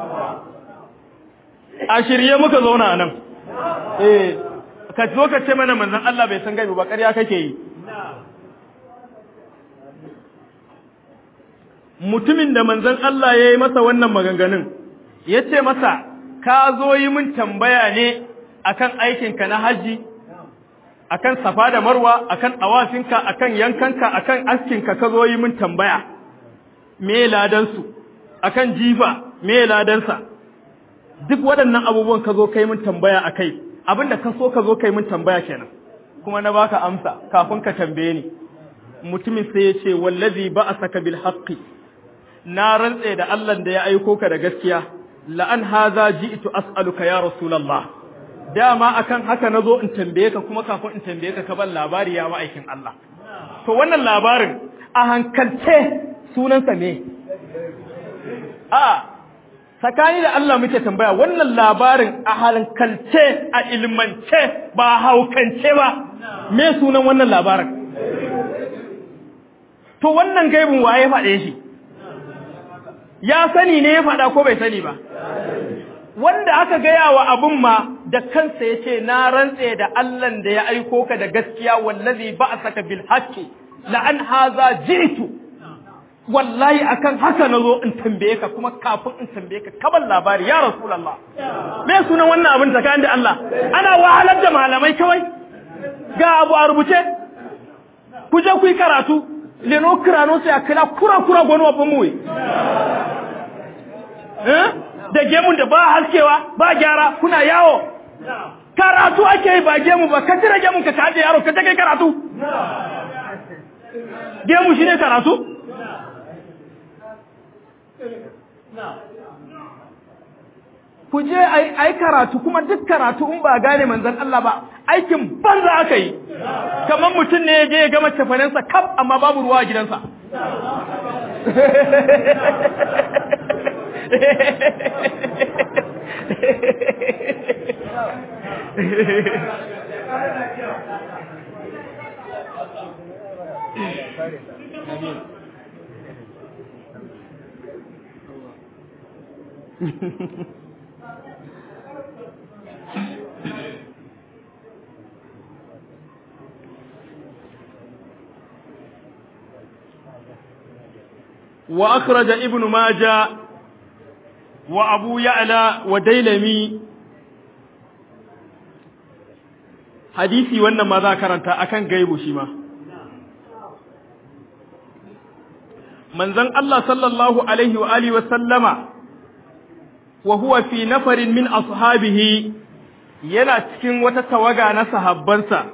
a shirye muka zauna nan eh ka zo ka ce mana manzon Allah bai san gaibi ba ƙarya kake yi mutumin da manzon Allah ya yi masa wannan maganganun ya ce masa ka zo yi min tambaya ne akan aikinka na haji akan safa da marwa akan awafinka akan yankanka akan askinka ka zo yi min tambaya me ladansu akan jifa me ladansa duk waɗannan abubuwan ka zo kai min tambaya akai abinda ka so ka zo kai min tambaya kenan kuma na baka amsa kafin ka tambaye ni mutumin sai ya ce wallazi ba'asaka bil haqqi na rantse da Allah da ya aiko ka da gaskiya la an hadha ji'tu as'aluka ya rasulullah dama akan haka nazo in tambaye ka kuma kafin in tambaye ka ka ban labari ya ma'aikin Allah to wannan labarin a hankalce sunansa ne a sakani da Allah muke tambaya wannan labarin a hankalce a ilmance ba haukance ba me sunan wannan labarin to wannan gaibin waye faɗe shi ya sani ne ya faɗa ko bai sani ba wanda aka gaya wa abun ma da kansa ya ce na rantse da Allahn da ya aiko ka da gaskiya wallazi ba'asaka bil haqqi la an haza jitu wallahi akan haka nazo in tambaye ka kuma kafin in tambaye ka kaban labari ya rasulullah me sunan wannan abin tsakanin da Allah ana wahalar da malamai kawai ga abu a rubuce ku je ku yi karatu leno kirano sai akala kura kura gono abun mu eh da gemun da ba haskewa ba gyara kuna yawo karatu ake yi ba gemu ba ka tira gemun ka kaje yaro ka take karatu gemu shine karatu ku je ai karatu kuma duk karatu in ba gane manzon Allah ba aikin banza aka yi kamar mutum ne ya je ya gama tafanansa kaf amma babu ruwa a gidansa وأخرج ابن ماجه وأبو يعلى وديلمي حديثي وانا ماذا كرنتا أكن غيبو شما منزل الله صلى الله عليه وآله وسلم وهو في نفر من أصحابه يلا تكين وتتوقع نصحبانسا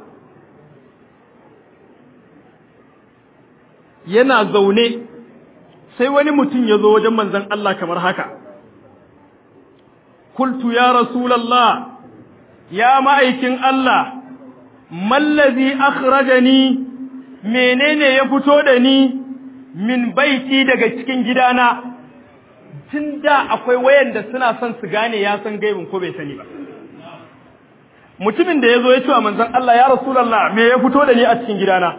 yana zaune sai wani mutum ya zo wajen manzon Allah kamar haka kultu ya rasulullah ya ma'aikin Allah mallazi akhrajani menene ya fito da ni min baiti daga cikin gidana tunda akwai wayanda suna son su gane ya san gaibin ko bai sani ba mutumin da yazo ya ce wa manzon Allah ya rasulullah me ya fito da ni a cikin gidana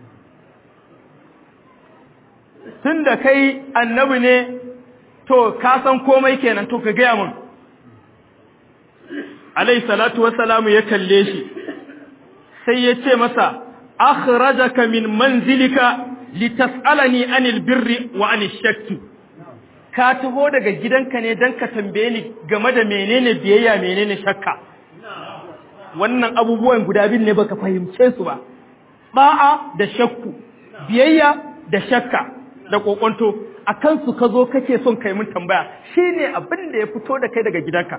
tunda kai annabi ne to ka san komai kenan to ka ga mun alayhi salatu wassalamu ya kalle shi sai ya ce masa akhrajaka min manzilika litas'alani anil birri wa anish shakki ka taho daga gidanka ne dan ka tambaye ni game da menene biyayya menene shakka wannan abubuwan guda biyu ne baka fahimce su ba ba'a da shakku biyayya da shakka da kokonto a kansu ka zo kake son kai mun tambaya shine abin da ya fito da kai daga gidanka.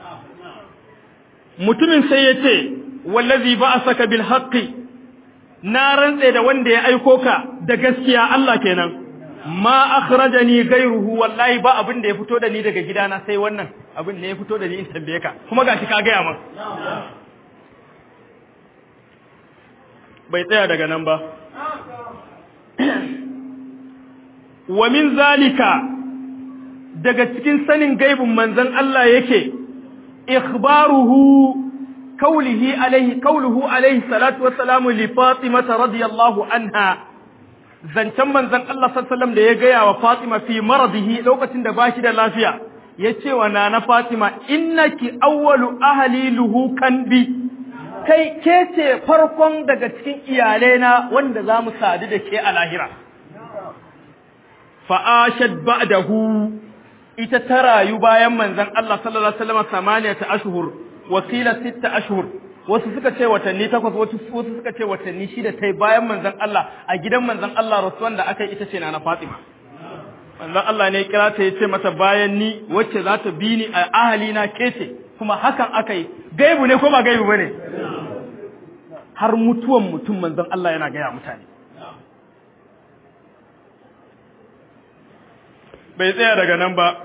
Mutumin sai ya ce wallazi ba'asaka bil haqqi, na rantse da wanda ya aiko ka da gaskiya Allah kenan, ma akhrajani ghayruhu, wallahi ba abin da ya fito da ni daga gidana sai wannan abin da ya fito da ni in tambaye ka, kuma gashi ka gaya min. Bai tsaya daga nan ba. Wa min zalika, daga cikin sanin gaibin manzon Allah yake ikhbaruhu kaulihi alaihi kauluhu alaihi salatu wassalamu li Fatima radiyallahu anha, zancen manzon Allah sallallahu alaihi wasallam da ya gaya wa Fatima fi maradihi lokacin da bashi da lafiya, yace wa nana Fatima innaki awwalu ahli luhukan bi, kai ke ce farkon daga cikin iyalena wanda za mu sadu da ke a lahira. Fa'ashad ba'dahu, ita ta rayu bayan manzon Allah sallallahu alaihi wasallam samaniyata ashhur, wakila sitta ashhur, wasu suka ce watanni takwas, wasu wasu suka ce watanni shida tai bayan manzon Allah a gidan manzon Allah rasuwan da aka yi ita ce na Fatima. Manzon Allah ne ya kira ta yace mata bayan ni wacce za ta bi ni a ahali na kece, kuma hakan aka yi. Gaibu ne ko ba gaibu bane? Har mutuwan mutum manzon Allah yana gaya mutane. Bai tsaya daga nan ba.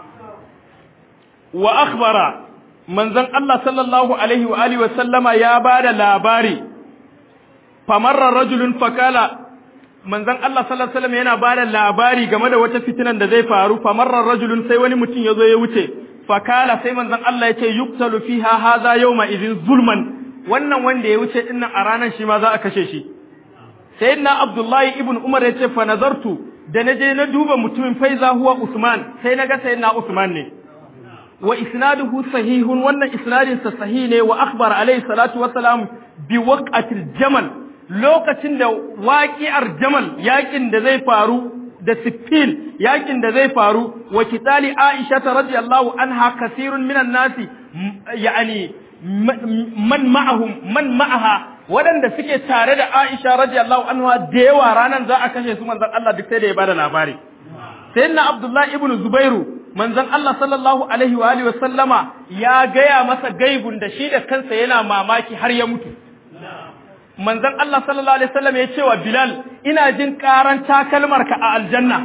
Wa akhbara, manzon Allah sallallahu alaihi wa alihi wa sallama ya bada labari, famarra rajulun fakala, manzon Allah sallallahu alaihi wa sallam yana bada labari game da wata fitinan da zai faru, famarra rajulun sai wani mutum ya zo ya wuce, fakala sai manzon Allah ya ce yuktalu fiha hadha yawma idhin zulman, wannan wanda ya wuce dinnan a ranar shi ma za a kashe shi. Sayyidina Abdullahi ibn Umar ya ce fa nazartu, da naje na duba mutumin faiza huwa Usman, sai naga sayyidina Usman ne. Wa isnaduhu sahihun, wannan isnadin sa sahih ne. Wa akhbar alayhi salatu wassalam bi waqatil jamal, lokacin da waqi'ar jamal, yakin da zai faru da Siffin, yakin da zai faru, wa kitali Aisha radiyallahu anha kasirun minan nasi, yani man ma'ahum man ma'aha, waɗanda suke tare da Aisha radiyallahu anha da yawa ranan za a kashe su, manzon Allah duk sai da ya bada labari. Sayyidina Abdullah ibn Zubairu, manzon Allah sallallahu alaihi wa alihi wa sallama ya gaya masa gaibun da shi da kansa yana mamaki har ya mutu. Manzon Allah sallallahu alaihi wasallam ya ce wa Bilal, ina jin karan takalmarka a aljanna.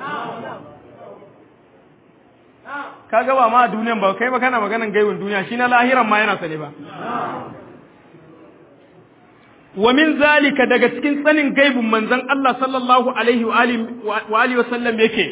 Kaga ba ma a duniyan ba, kai ba kana maganan gaibun duniya, shi na lahiran ma yana sane ba. Wa min zalika, daga cikin sanin gaibun manzon Allah sallallahu alaihi wa alihi wa sallam yake,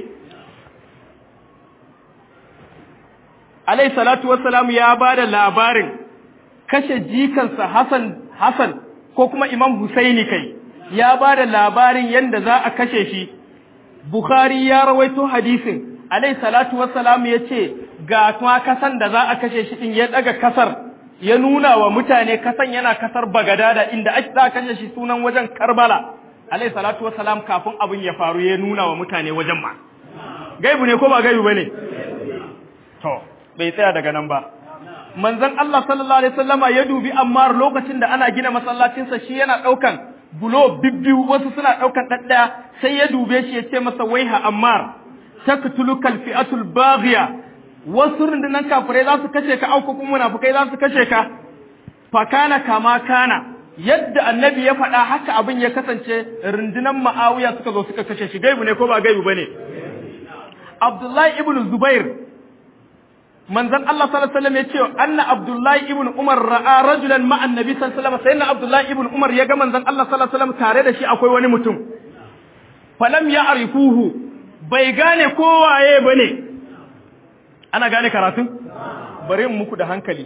alaihi salatu wassalam ya bada labarin kashe jikansa Hassan Hassan ko kuma Imam Husaini kai, ya bada labarin yanda za a kashe shi. Bukhari ya rawaito hadisin, alaihi salatu wassalam yace ga kuma kasan da za a kashe shi din, ya daga kasar ya nuna wa mutane kasan yana kasar Bagadada inda ake za a kashe shi, sunan wajen Karbala. Alaihi salatu wassalam kafin abin ya faru ya nuna wa mutane wajen ma. Gaibu ne ko ba gaibu bane? To bai tsaya daga nan ba. Manzon Allah sallallahu alaihi wasallama ya dubi Ammar lokacin da ana gina masallacinsa, shi yana daukan bulo bibbiyu, wasu suna daukan daddaya, sai ya dube shi ya ce masa waiha Ammar, taqtulukal fi'atul baghiya, wasu rundunan kafirai za su kashe ka, auku kuma munafikai za su kashe ka. Fa kana kama kana, yadda annabi ya faɗa haka abin ya kasance, rundunan Muawiya suka zo suka kashe shi. Gaibu ne ko ba gaibu bane? Abdullahi ibn Zubair, manzon Allah sallallahu alaihi wasallam ya ce anna Abdullahi ibn Umar ra'a rajulan ma'a annabi sallallahu alaihi wasallam, sayyidina Abdullahi ibn Umar ya ga manzon Allah sallallahu alaihi wasallam tare da shi akwai wani mutum, falam ya'rifuhu, bai gane kowaye bane. Ana gane karatu? Bari mu muku da hankali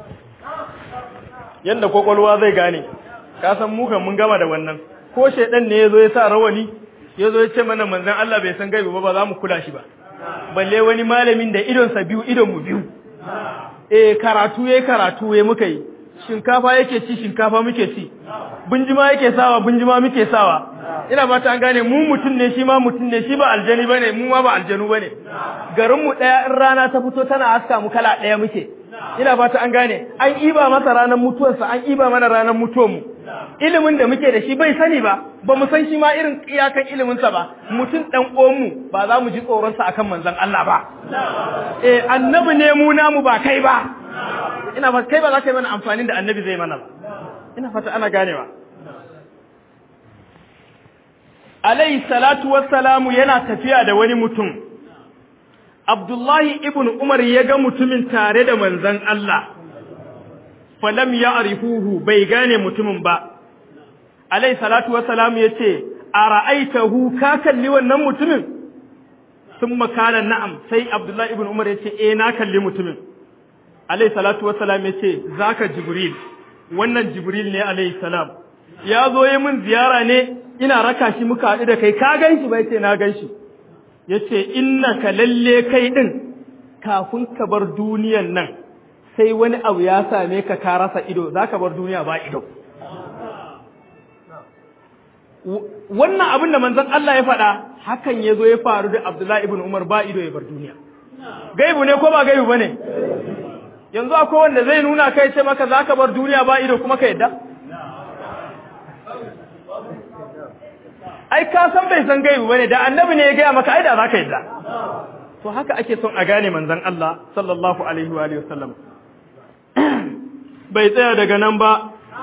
yanda kokolwa zai gane. Ka san mu kan mun gama da wannan. Ko shedan ne yazo ya sa rawani, yazo ya ce mana manzon Allah bai san gaibi ba, ba za mu kula shi ba. Balle wani malamin da idonsa biyu, idon mu biyu. Eh karatu yayi karatu yayi muka yi. Shinkafa yake ci, shinkafa muke ci. Bunjima yake sawa, bunjima muke sawa. Ina fata an gane, mu mutun ne shi ma mutun ne, shi ba aljani bane, mu ma ba aljanu bane. Garin mu daya, in rana ta fito tana haska mu kala daya muke. Ina fata an gane, an iba masa ranar mutuwarsa, an iba mana ranar mutuwar mu. ilimin da muke da shi bai sani ba ba mu san shi ma irin iyakan iliminsa ba mutum dan uwanmu ba za mu ji tsoronsa akan manzon Allah ba eh annabi ne mu namu ba kai ba ina fata kai ba za ka yi mana amfanin da annabi zai mana ba ina fata ana ganewa alayhi salatu wassalamu yana tafiya da wani mutum Abdullahi ibn Umar ya ga mutumin tare da manzon Allah falam ya'rifuhu bai gane mutumin ba alayhi salatu wassalamu yace ara'aitahu ka kalli wannan mutumin thumma kana na'am sai Abdullahi ibn Umar yace eh na kalli mutumin alayhi salatu wassalam yace zaka Jibril wannan Jibril ne alayhi salam ya zo yi min ziyara ne ina raka shi muka haɗu da kai ka ganshi bai ce na ganshi yace innaka lalle kai din kafin ka bar duniyan nan sai wani abu ya same ka ka rasa ido zaka bar duniya ba ido wannan abin da manzon Allah ya faɗa hakan yazo ya faru da Abdullahi ibn Umar ba ido ya bar duniya gaibu ne ko ba gaibu bane yanzu akwai wanda zai nuna kai ce maka zaka bar duniya ba ido kuma ka yadda ai ka san bai san gaibu bane da annabi ne ya gaya maka ai da zaka yadda to haka ake son a gane manzon Allah sallallahu alaihi wa alihi wasallam bai tsaya daga nan ba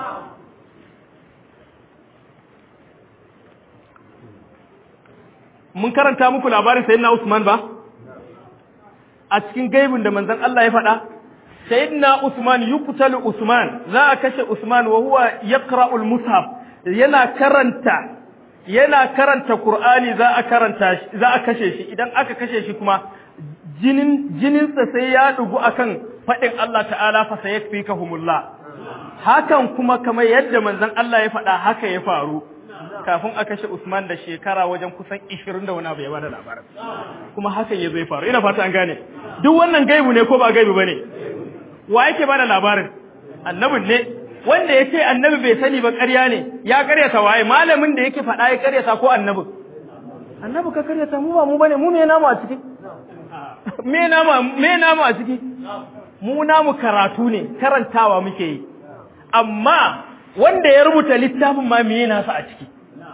mun karanta muku labarin sayyidina Usman ba a cikin gaibin da manzon Allah ya faɗa sayyidina Usman yuqtalu Usman za a kashe Usman wa huwa yaqra'ul mushaf yana karanta yana karanta Qur'ani za a karanta shi za a kashe shi idan aka kashe shi kuma jinin jinin sa sai ya dugu akan fadin Allah ta'ala fa sayakfikahumullah hakan kuma kamar yadda manzon Allah ya faɗa haka ya faru kafin a kashe Usman da shekara wajen kusan ishirin da wani abu ya bada labarin kuma hakan ya zai faru ina fata an gane duk wannan gaibu ne ko ba gaibu bane wa yake bada labarin annabin ne wanda yace annabi bai sani ba ƙarya ne ya ƙaryata waye malamin da yake faɗa ya ƙaryata ko annabi annabi ka ƙaryata mu ba mu bane mu me namu a ciki me namu me namu a ciki mu namu karatu ne karantawa muke yi amma wanda ya rubuta littafin ma meye nasa a ciki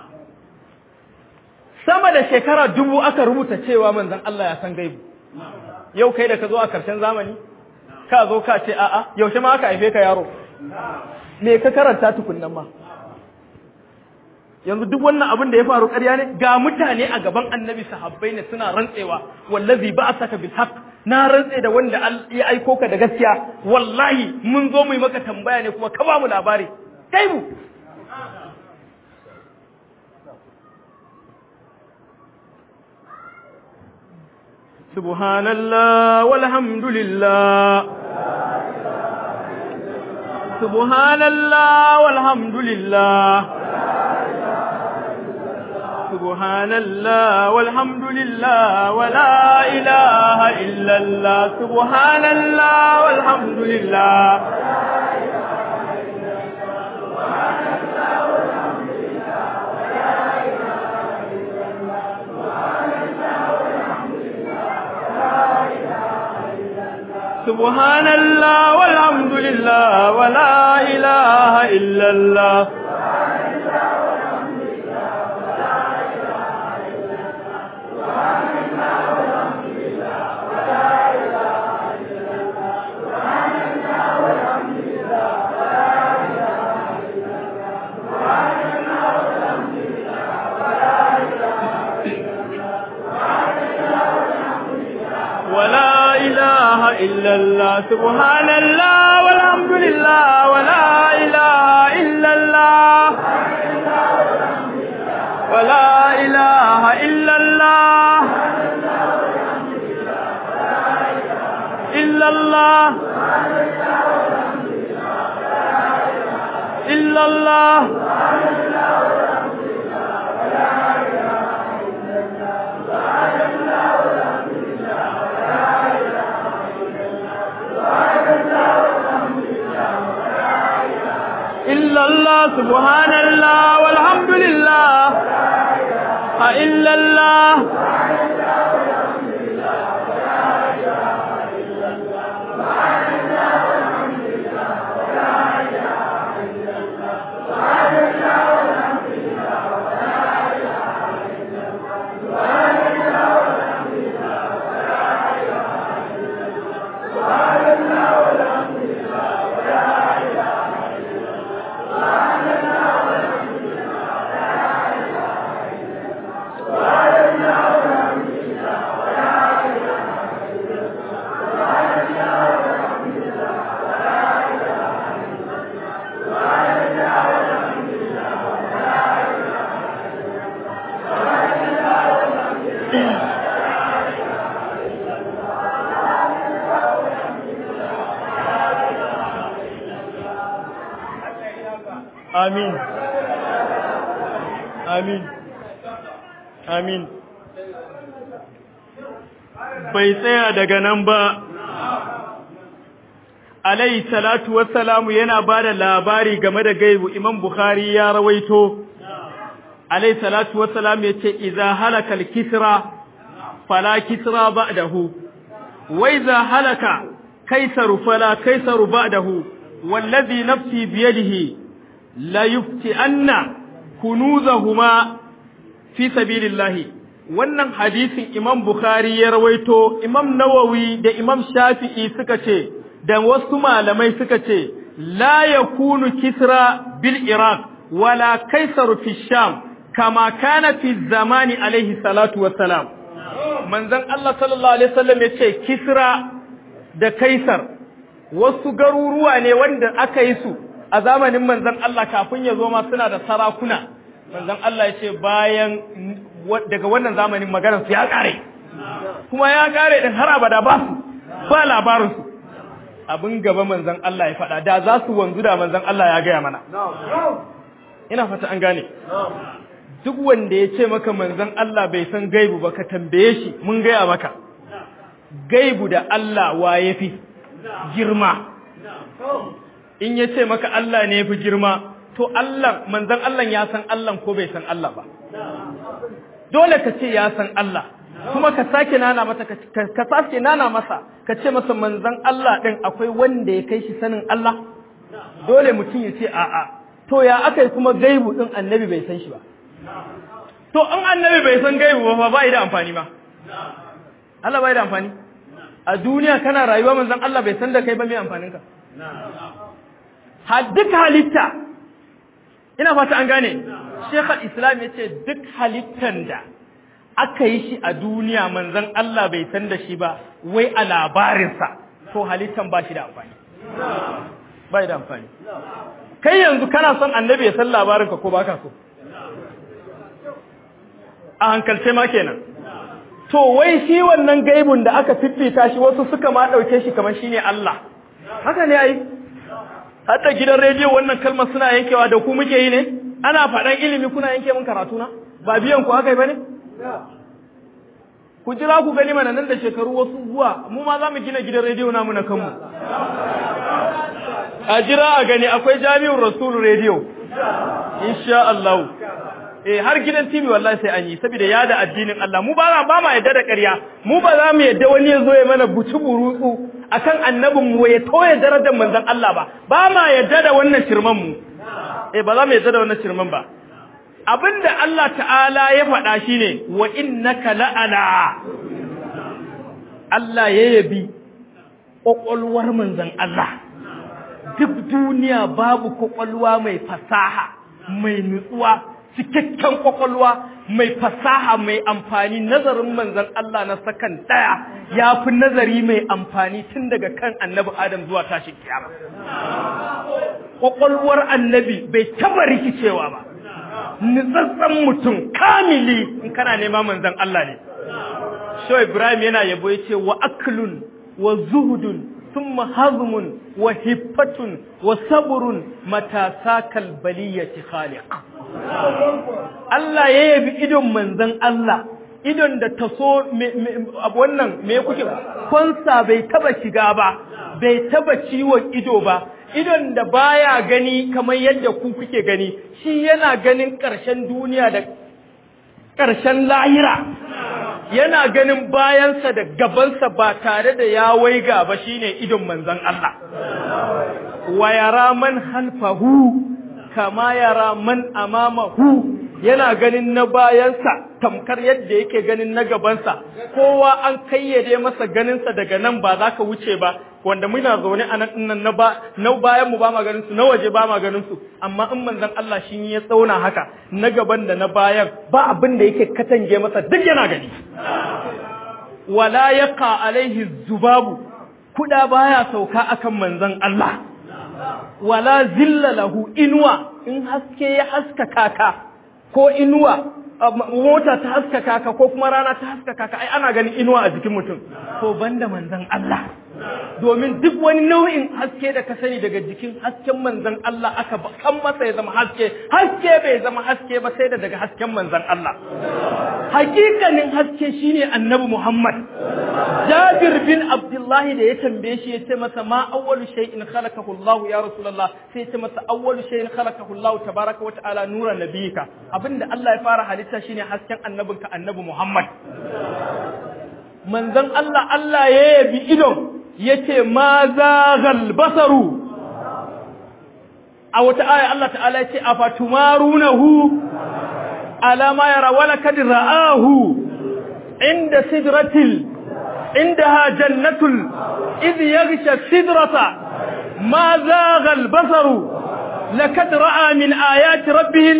sama da shekara dubu aka rubuta cewa manzon Allah ya san gaibu yau kai da ka zo a karshen zamani ka zo ka ce a'a yaushe ma aka haife ka yaro me ka karanta tukunnan ma yanzu duk wannan abin da ya faru ƙarya ne ga mutane a gaban annabi sahabbai ne suna rantsewa wallazi ba'athaka bil haqq na rantse da wanda ya aiko ka da gaskiya wallahi mun zo mu yi maka tambaya ne kuma ka ba mu labari gaibu subhanallah walhamdulillah subhanallah walhamdulillah subhanallah walhamdulillah wala ilaha illallah subhanallah walhamdulillah سبحان الله والحمد لله ولا إله إلا الله إلا الله سبحان الله والحمد لله ولا إله إلا الله ولا إله إلا الله إلا الله إلا الله إلا الله سبحان الله والحمد لله إلا الله إلا الله amin amin amin bai tsaya daga nan ba alayhi salatu wassalamu yana bada labari game da gaibu. Imam Bukhari ya rawaito alayhi salatu wassalamu yace idza halaka al-kisra fala kisra ba'dahu wa idza halaka kaisaru fala kaisaru ba'dahu wallazi nafsi biyadihi la yufti anna kunuzahuma fi sabilillah. Wannan hadisin Imam Bukhari ya rawaito. Imam Nawawi da Imam Shafi'i suka ce da wasu malamai suka ce la yakunu kisra bil iraq wala kaisaru fi sham kama kana fi zamani alaihi salatu wassalam. Manzon Allah sallallahu alaihi wasallam yace kisra da kaisar wasu garuruwa ne wanda aka yi su a zamanin manzon Allah kafin ya zo ma suna da sarakuna. Manzon Allah yace bayan daga wannan zamanin maganar su ya kare kuma ya kare din har abada ba su ba labarin su. Abin gaba manzon Allah ya faɗa da za su wanzu da manzon Allah ya gaya mana. Ina fata an gane. Duk wanda ya ce maka manzon Allah bai san gaibu ba ka tambaye shi mun gaya maka. Gaibu da Allah wa ya fi girma. In ya ce maka Allah ne ya fi girma to Allah manzon Allah ya san Allah ko bai san Allah ba. Dole ka ce ya san Allah. Kuma ka sake nana mata ka sake nana masa ka ce masa manzon Allah din akwai wanda ya kai shi sanin Allah. Dole mutum ya ce a'a to ya akai kuma gaibu din annabi bai san shi ba. To in annabi bai san gaibu ba ba da amfani ba. Allah bai da amfani. A duniya kana rayuwa manzon Allah bai san da kai ba mai amfanin ka. Har duk halitta ina fata an gane. Sheikh al-Islam yace duk halittan da aka yi shi a duniya manzon Allah bai san da shi ba wai a labarinsa to halittan ba shi da amfani. Bai da amfani. Kai yanzu kana son annabi ya san labarinka ko baka so? A hankalce ma kenan. To wai shi wannan gaibun da aka fiffita shi wasu suka ma dauke shi kamar shine Allah. Haka ne ai. Hatta gidan rediyo wannan kalmar suna yankewa da ku muke yi ne? Ana faɗan ilimi kuna yanke mun karatu na? Ba biyan ku haka yi bane? Ku jira ku gani mana nan da shekaru wasu zuwa mu ma za mu gina gidan rediyo namu na kanmu. A jira a gani akwai Jami'ur Rasul rediyo. Insha Allah. Eh har gidan T V wallahi sai an yi saboda yada addinin Allah. Mu ba ba ma yadda da ƙarya. Mu ba za mu yadda wani ya zo ya mana buci burutsu akan annabin mu ya toye darajar manzon Allah ba. Ba ma yadda da wannan shirman mu. Eh ba za mu yadda da wannan shirman ba. Abinda Allah ta'ala ya faɗa shi ne wa innaka la'ala. Allah ya yabi ƙwaƙwalwar manzon Allah. Duk duniya babu ƙwaƙwalwa mai fasaha, mai nutsuwa, cikakken ƙwaƙwalwa, mai fasaha, mai amfani. Nazarin manzon Allah na sakan ɗaya ya fi nazari mai amfani tun daga kan annabi Adam zuwa tashin kiyama. Ƙwaƙwalwar annabi bai taɓa rikicewa ba. Nitsatsen mutum kamili in kana nema manzon Allah ne. Sho Ibrahim yana yabo yace wa aklun wa zuhudun thumma hazmun wa hiffatun wa sabrun mata sakal baliyati khaliq. Allah ya yabi idon manzon Allah, idon da taso wannan me kuke konsa bai taba shiga ba, bai taba ciwon ido ba. Idon da baya gani kamar yadda ku kuke gani, shi yana ganin ƙarshen duniya da ƙarshen lahira, yana ganin bayansa da gabansa ba tare da ya waiga ba shine idon manzon Allah. Wa yara man halfahu kama yara man amamahu, yana ganin na bayansa tamkar yadda yake ganin na gabansa. Kowa an kayyade masa ganinsa daga nan ba za ka wuce ba, wanda muna zaune a nan na ba na bayan mu ba ma ganin su, na waje ba ma ganin su, amma in manzon Allah shi ya tsauna haka na gaban da na bayan ba abin da yake katange masa duk yana gani. Wala yaqa alaihi zubabu, kuda baya sauka akan manzon Allah. Wala zilla lahu, inuwa in haske ya haskaka ka ko inuwa mota ta haskaka ka ko kuma rana ta haskaka ka ai ana ganin inuwa a jikin mutum. To banda manzon Allah domin duk wani nau'in haske da ka sani daga jikin hasken manzon Allah aka kan masa ya zama haske haske bai zama haske ba sai da daga hasken manzon Allah hakikanin haske shine annabi Muhammad. Jabir bin Abdullah da ya tambaye shi ya ce masa ma awwalu shay'in khalaqahu Allah ya Rasulullah, sai ya ce masa awwalu shay'in khalaqahu Allah tabaraka wa ta'ala nuran nabiyika, abinda Allah ya fara halitta shine hasken annabinka annabi Muhammad. Manzon Allah Allah ya yabi idon yace ma zaghal basaru, a wata aya Allah ta'ala yace afatumarunahu ala ma yara wala kad ra'ahu inda sidratil indaha jannatul idh yaghsha sidrata ma zaghal basaru lakad ra'a min ayati rabbih.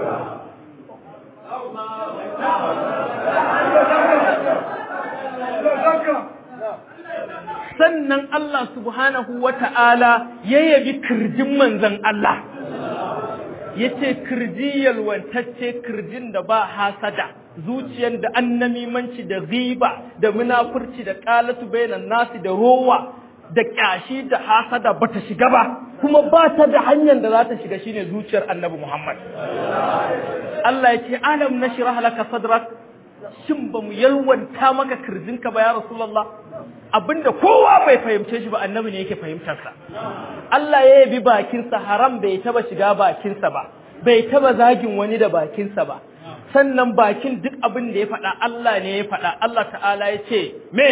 Sannan Allah subhanahu wa ta'ala ya yabi kirjin manzan Allah, ya ce kirji yalwantacce, kirjin da ba hasada, zuciyar da annamimanci da riba da munafurci da ƙalatu bainan nasi da rowa da ƙyashi da hasada ba ta shiga ba, kuma ba ta da hanyar da za ta shiga shine zuciyar annabi Muhammad. Allah ya ce alam nashrah laka sadrak, shin ba mu yalwanta maka kirjinka ba ya Rasulullah? Abinda kowa bai fahimce shi ba annabi ne yake fahimtarsa. Allah ya yabi bakinsa, haram bai taba shiga bakinsa ba, bai taba zagin wani da bakinsa ba. Sannan bakin duk abin da ya faɗa Allah ne ya faɗa. Allah ta'ala ya ce me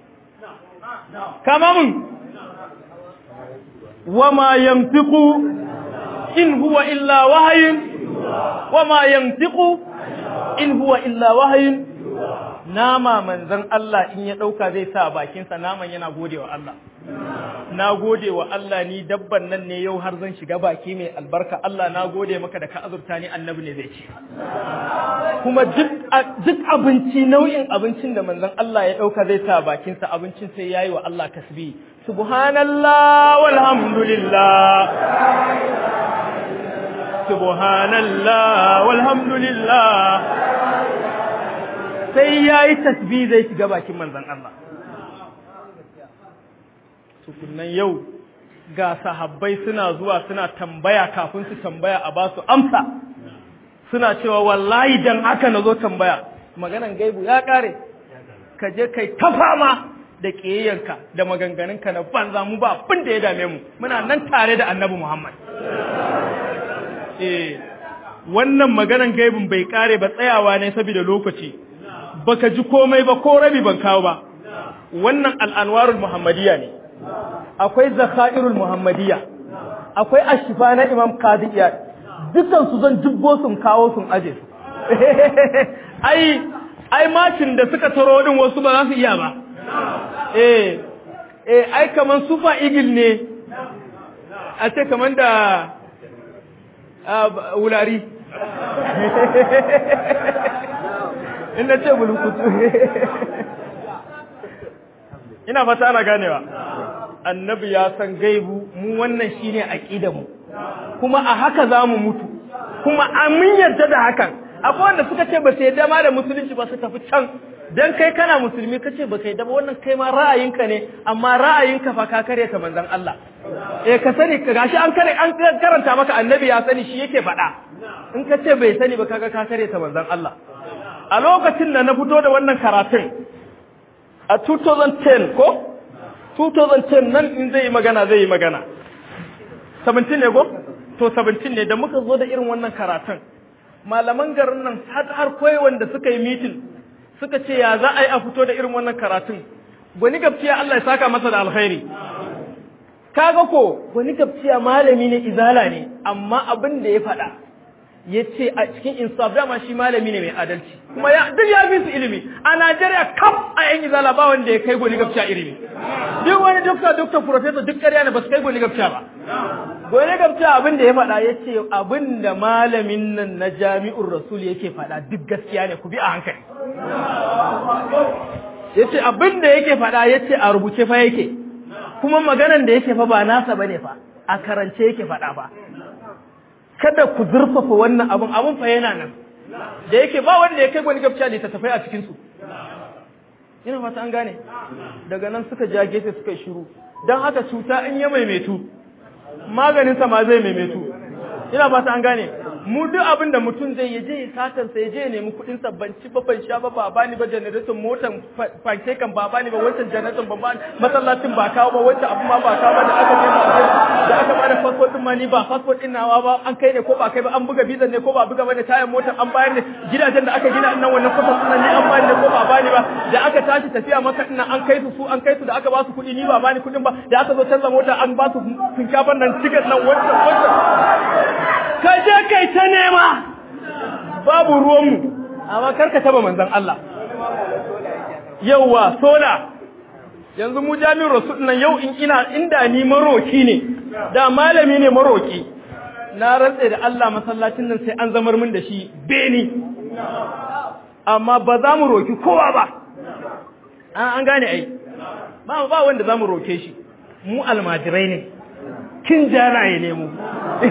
kama mun wama yantiqu in huwa illa wahyun wama yantiqu in huwa illa wahyun. Nama manzon Allah in ya ɗauka zai sa bakinsa, naman yana gode wa Allah. Na gode wa Allah, ni dabban nan ne yau har zan shiga baki mai albarka. Allah na gode maka da ka azurta ni, annabi ne zai ce. Kuma duk abinci, nau'in abincin da manzon Allah ya ɗauka zai sa bakinsa, abincin sai yayi wa Allah tasbih. Subhanallah walhamdulillah. Subhanallah walhamdulillah. Sai ya yi tasbih zai shiga bakin manzan Allah. Tukunan yau ga sahabbai suna zuwa suna tambaya kafin su tambaya a basu amsa, suna cewa wallahi dan haka na zo tambaya. Maganan gaibu ya kare, ka je kai ta fama da ƙiyayyanka da maganganunka na banza, mu ba abin da ya dame mu, muna nan tare da annabi Muhammad. Eh, wannan maganan gaibun bai kare ba, tsayawa ne saboda lokaci. Baka ji komai ba ko rabi ban kawo ba. Wannan al'anwarul muhammadiyya ne, akwai zakhairul muhammadiyya, akwai ashifa na imam qadiyya, dukan su zan jibbo sun kawo sun aje su. ai ai macin da suka taro din wasu ba za su iya ba. eh eh ai kaman sufa igil ne, a ce kaman da wulari. Ina ce bulukutu. Ina fata ana ganewa. Annabi ya san gaibu, mu wannan shine aqidar mu. Kuma a haka zamu mutu. Kuma amin yarda da hakan. Akwai wanda suka ce ba su yarda ma da musulunci ba su tafi can. Dan kai kana musulmi kace ba kai da ba, wannan kai ma ra'ayinka ne, amma ra'ayinka fa ka kare ta manzon Allah. Eh ka sani gashi an kare an karanta maka annabi ya sani shi yake faɗa. In ka ce bai sani ba kaga ka kare ta manzon Allah. A lokacin da na fito da wannan karatun a two thousand ten ko two thousand ten nan in zai yi magana zai yi magana seventeen ne ko to seventeen ne da muka zo da irin wannan karatun, malaman garin nan har koyi wanda suka yi meeting suka ce ya za a yi a fito da irin wannan karatun. Gwani gabciya Allah ya saka masa da alkhairi. Kaga ko gwani gabciya malami ne, izala ne, amma abin da ya faɗa ya ce a cikin insaf, dama shi malami ne mai adalci, kuma ya duk ya fi su ilimi. A Najeriya kaf a yan izala ba wanda ya kai gwani gabciya ilimi. Duk wani dokta dokta professor duk ƙarya ne, ba su kai gwani gabciya ba. Gwani gabciya abin da ya faɗa ya ce abin da malamin nan na Jami'ur Rasul yake faɗa duk gaskiya ne, ku bi a hankali. Ya ce abin da yake faɗa ya ce a rubuce fa yake, kuma maganan da yake fa ba nasa bane fa, a karance yake faɗa ba. Kada ku zurfafa wannan abun, abun fa yana nan. Da yake ba wanda ya kai gwani gabciya ne ta tafai a cikin su. ina fata an gane daga nan suka ja gefe suka yi shiru don haka cuta in ya maimaitu maganinsa ma zai maimaitu ina fata an gane mu duk abin da mutum zai yaje ya satan sai je ya nemi kudin sa ban ci ba ban sha ba ba bani ba generator motan fanke kan ba bani ba wancan generator ban bani masallacin ba kawo ba wancan abu ma ba kawo ba da aka je da aka bada passport din ma ni ba passport din nawa ba an kai ne ko ba kai ba an buga visa ne ko ba buga ba ne tayar motar an bayar ne gidajen da aka gina nan wannan passport din ne an bani ne ko ba bani ba da aka tashi tafiya maka din an kai su su an kai su da aka ba su kudi ni ba bani kudin ba da aka zo canza mota an ba su shinkafan nan ticket nan wancan wancan ka je kai ta nema babu ruwanmu amma karka taba manzon Allah yauwa sola yanzu mu jami'ar rasul nan yau in ina inda ni maroki ne da malami ne maroki na rantse da Allah masallacin nan sai an zamar min da shi beni amma ba za mu roki kowa ba an gane ai ba ba wanda za mu roke shi mu almajirai ne kin jaraye ne mu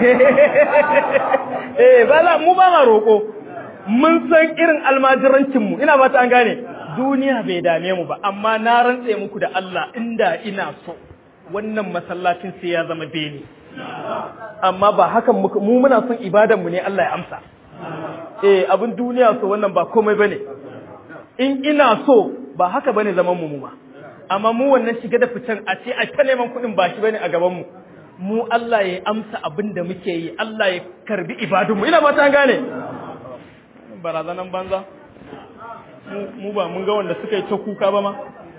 eh bala mu ba ma roko mun san irin almajirancin mu ina ba ta an gane duniya bai dame mu ba amma na rantse muku da Allah inda ina so wannan masallacin sai ya zama bene amma ba hakan mu muna son ibadan mu ne Allah ya amsa eh abin duniya so wannan ba komai bane in ina so ba haka bane zaman mu mu ma amma mu wannan shiga da fitan a ce a ta neman kuɗin ba shi bane a gaban mu mu Allah ya amsa abin da muke yi Allah ya karbi ibadunmu ina ba ta gane barazanan banza mu ba mun ga wanda suka yi ta kuka ba ma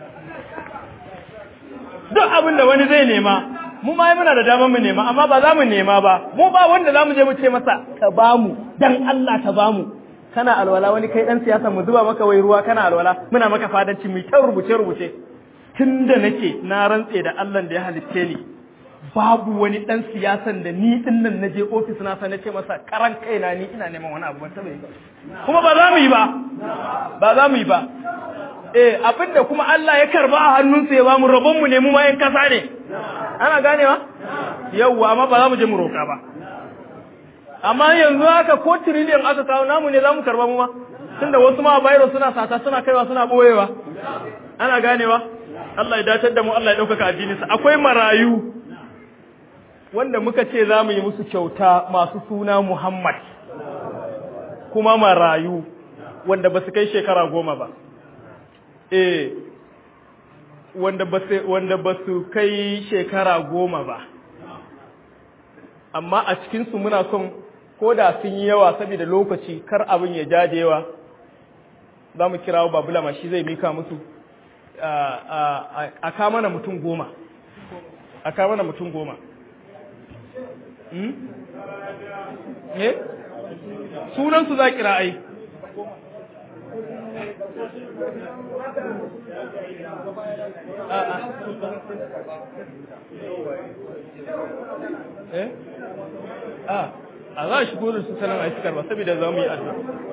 duk abin da wani zai nema mu ma muna da damar mu nema amma ba za mu nema ba mu ba wanda za mu je mu ce masa ka ba mu dan Allah ka ba mu kana alwala wani kai dan siyasa mu zuba maka wai ruwa kana alwala muna maka fadanci mu ta rubuce rubuce tunda nake na rantse da Allah da ya halicce ni babu wani dan siyasan da ni din nan naje office na sa nace masa karan kaina ni ina neman wani abu ban taba yi ba kuma ba za mu yi ba ba za mu yi ba eh abinda kuma Allah ya karba a hannunsa ya ba mu rabon mu ne mu ma yan kasa ne ana ganewa yawwa amma ba za mu je mu roka ba amma yanzu haka ko trillion aka kawo namu ne za mu karba mu ma tunda wasu ma bayro suna sata suna kaiwa suna boyewa ana ganewa Allah ya dace da mu Allah ya dauka addininsa akwai marayu wanda muka ce za mu yi musu kyauta masu suna Muhammad kuma marayu wanda ba su kai shekara goma ba eh wanda ba su wanda ba su kai shekara goma ba amma a cikin su muna son ko da sun yi yawa saboda lokaci kar abin ya jajewa za mu kirawo babula shi zai mika musu a ka mana mutum goma a ka mana mutum goma eh sunan su za kira ai eh a a za shi gurin su sanan ai suka ba saboda za mu yi addu'a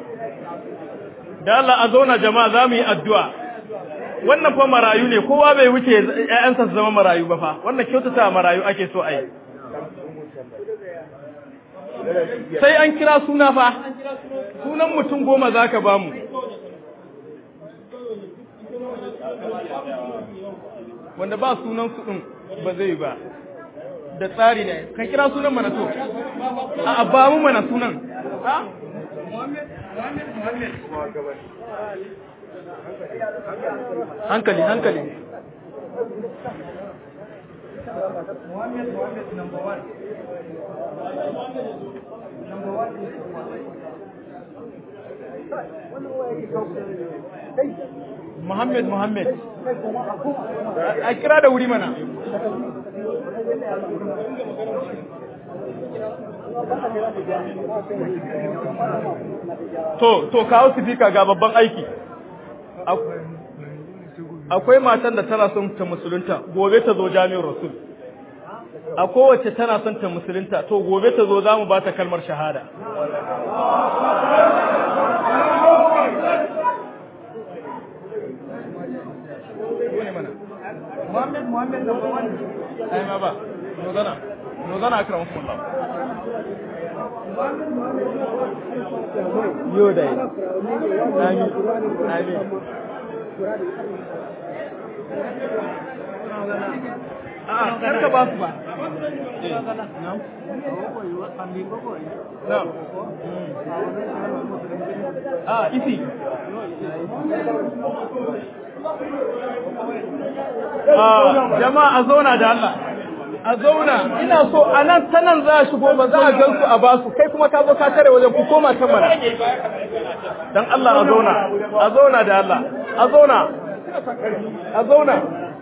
da Allah a zauna jama'a za mu yi addu'a wannan fa marayu ne kowa bai wuce ƴaƴansa su zama marayu ba fa wannan kyautata marayu ake so ai sai an kira suna fa sunan mutum goma zaka ba mu wanda ba sunan su din ba zai ba da tsari ne ka kira sunan mana to a ba mu mana sunan ha Muhammad Muhammad Muhammad hankali hankali Muhammad Muhammad number one number one Muhammad Muhammad a kira da wuri mana to to kawo sifika ga babban aiki akwai matan da tana son ta musulunta gobe ta zo jami'ar rasul a kowace tana son ta musulunta to gobe ta zo zamu ba ta kalmar shahada Muhammad Muhammad number one ai ma ba nozana nozana akramakumullah yo dai amin amin a karka ba su ba a isi jama'a a zauna da Allah a zauna ina so a nan ta nan za a shigo ba za a gan su a basu kai kuma ka zo ka tare wajen ku koma ta mana dan Allah a zauna a zauna da Allah a zauna a zauna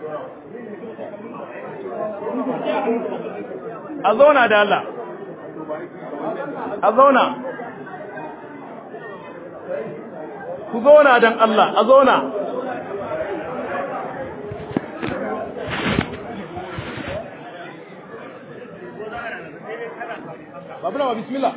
a zauna da Allah a zauna ku zauna dan Allah a zauna babu na bismillah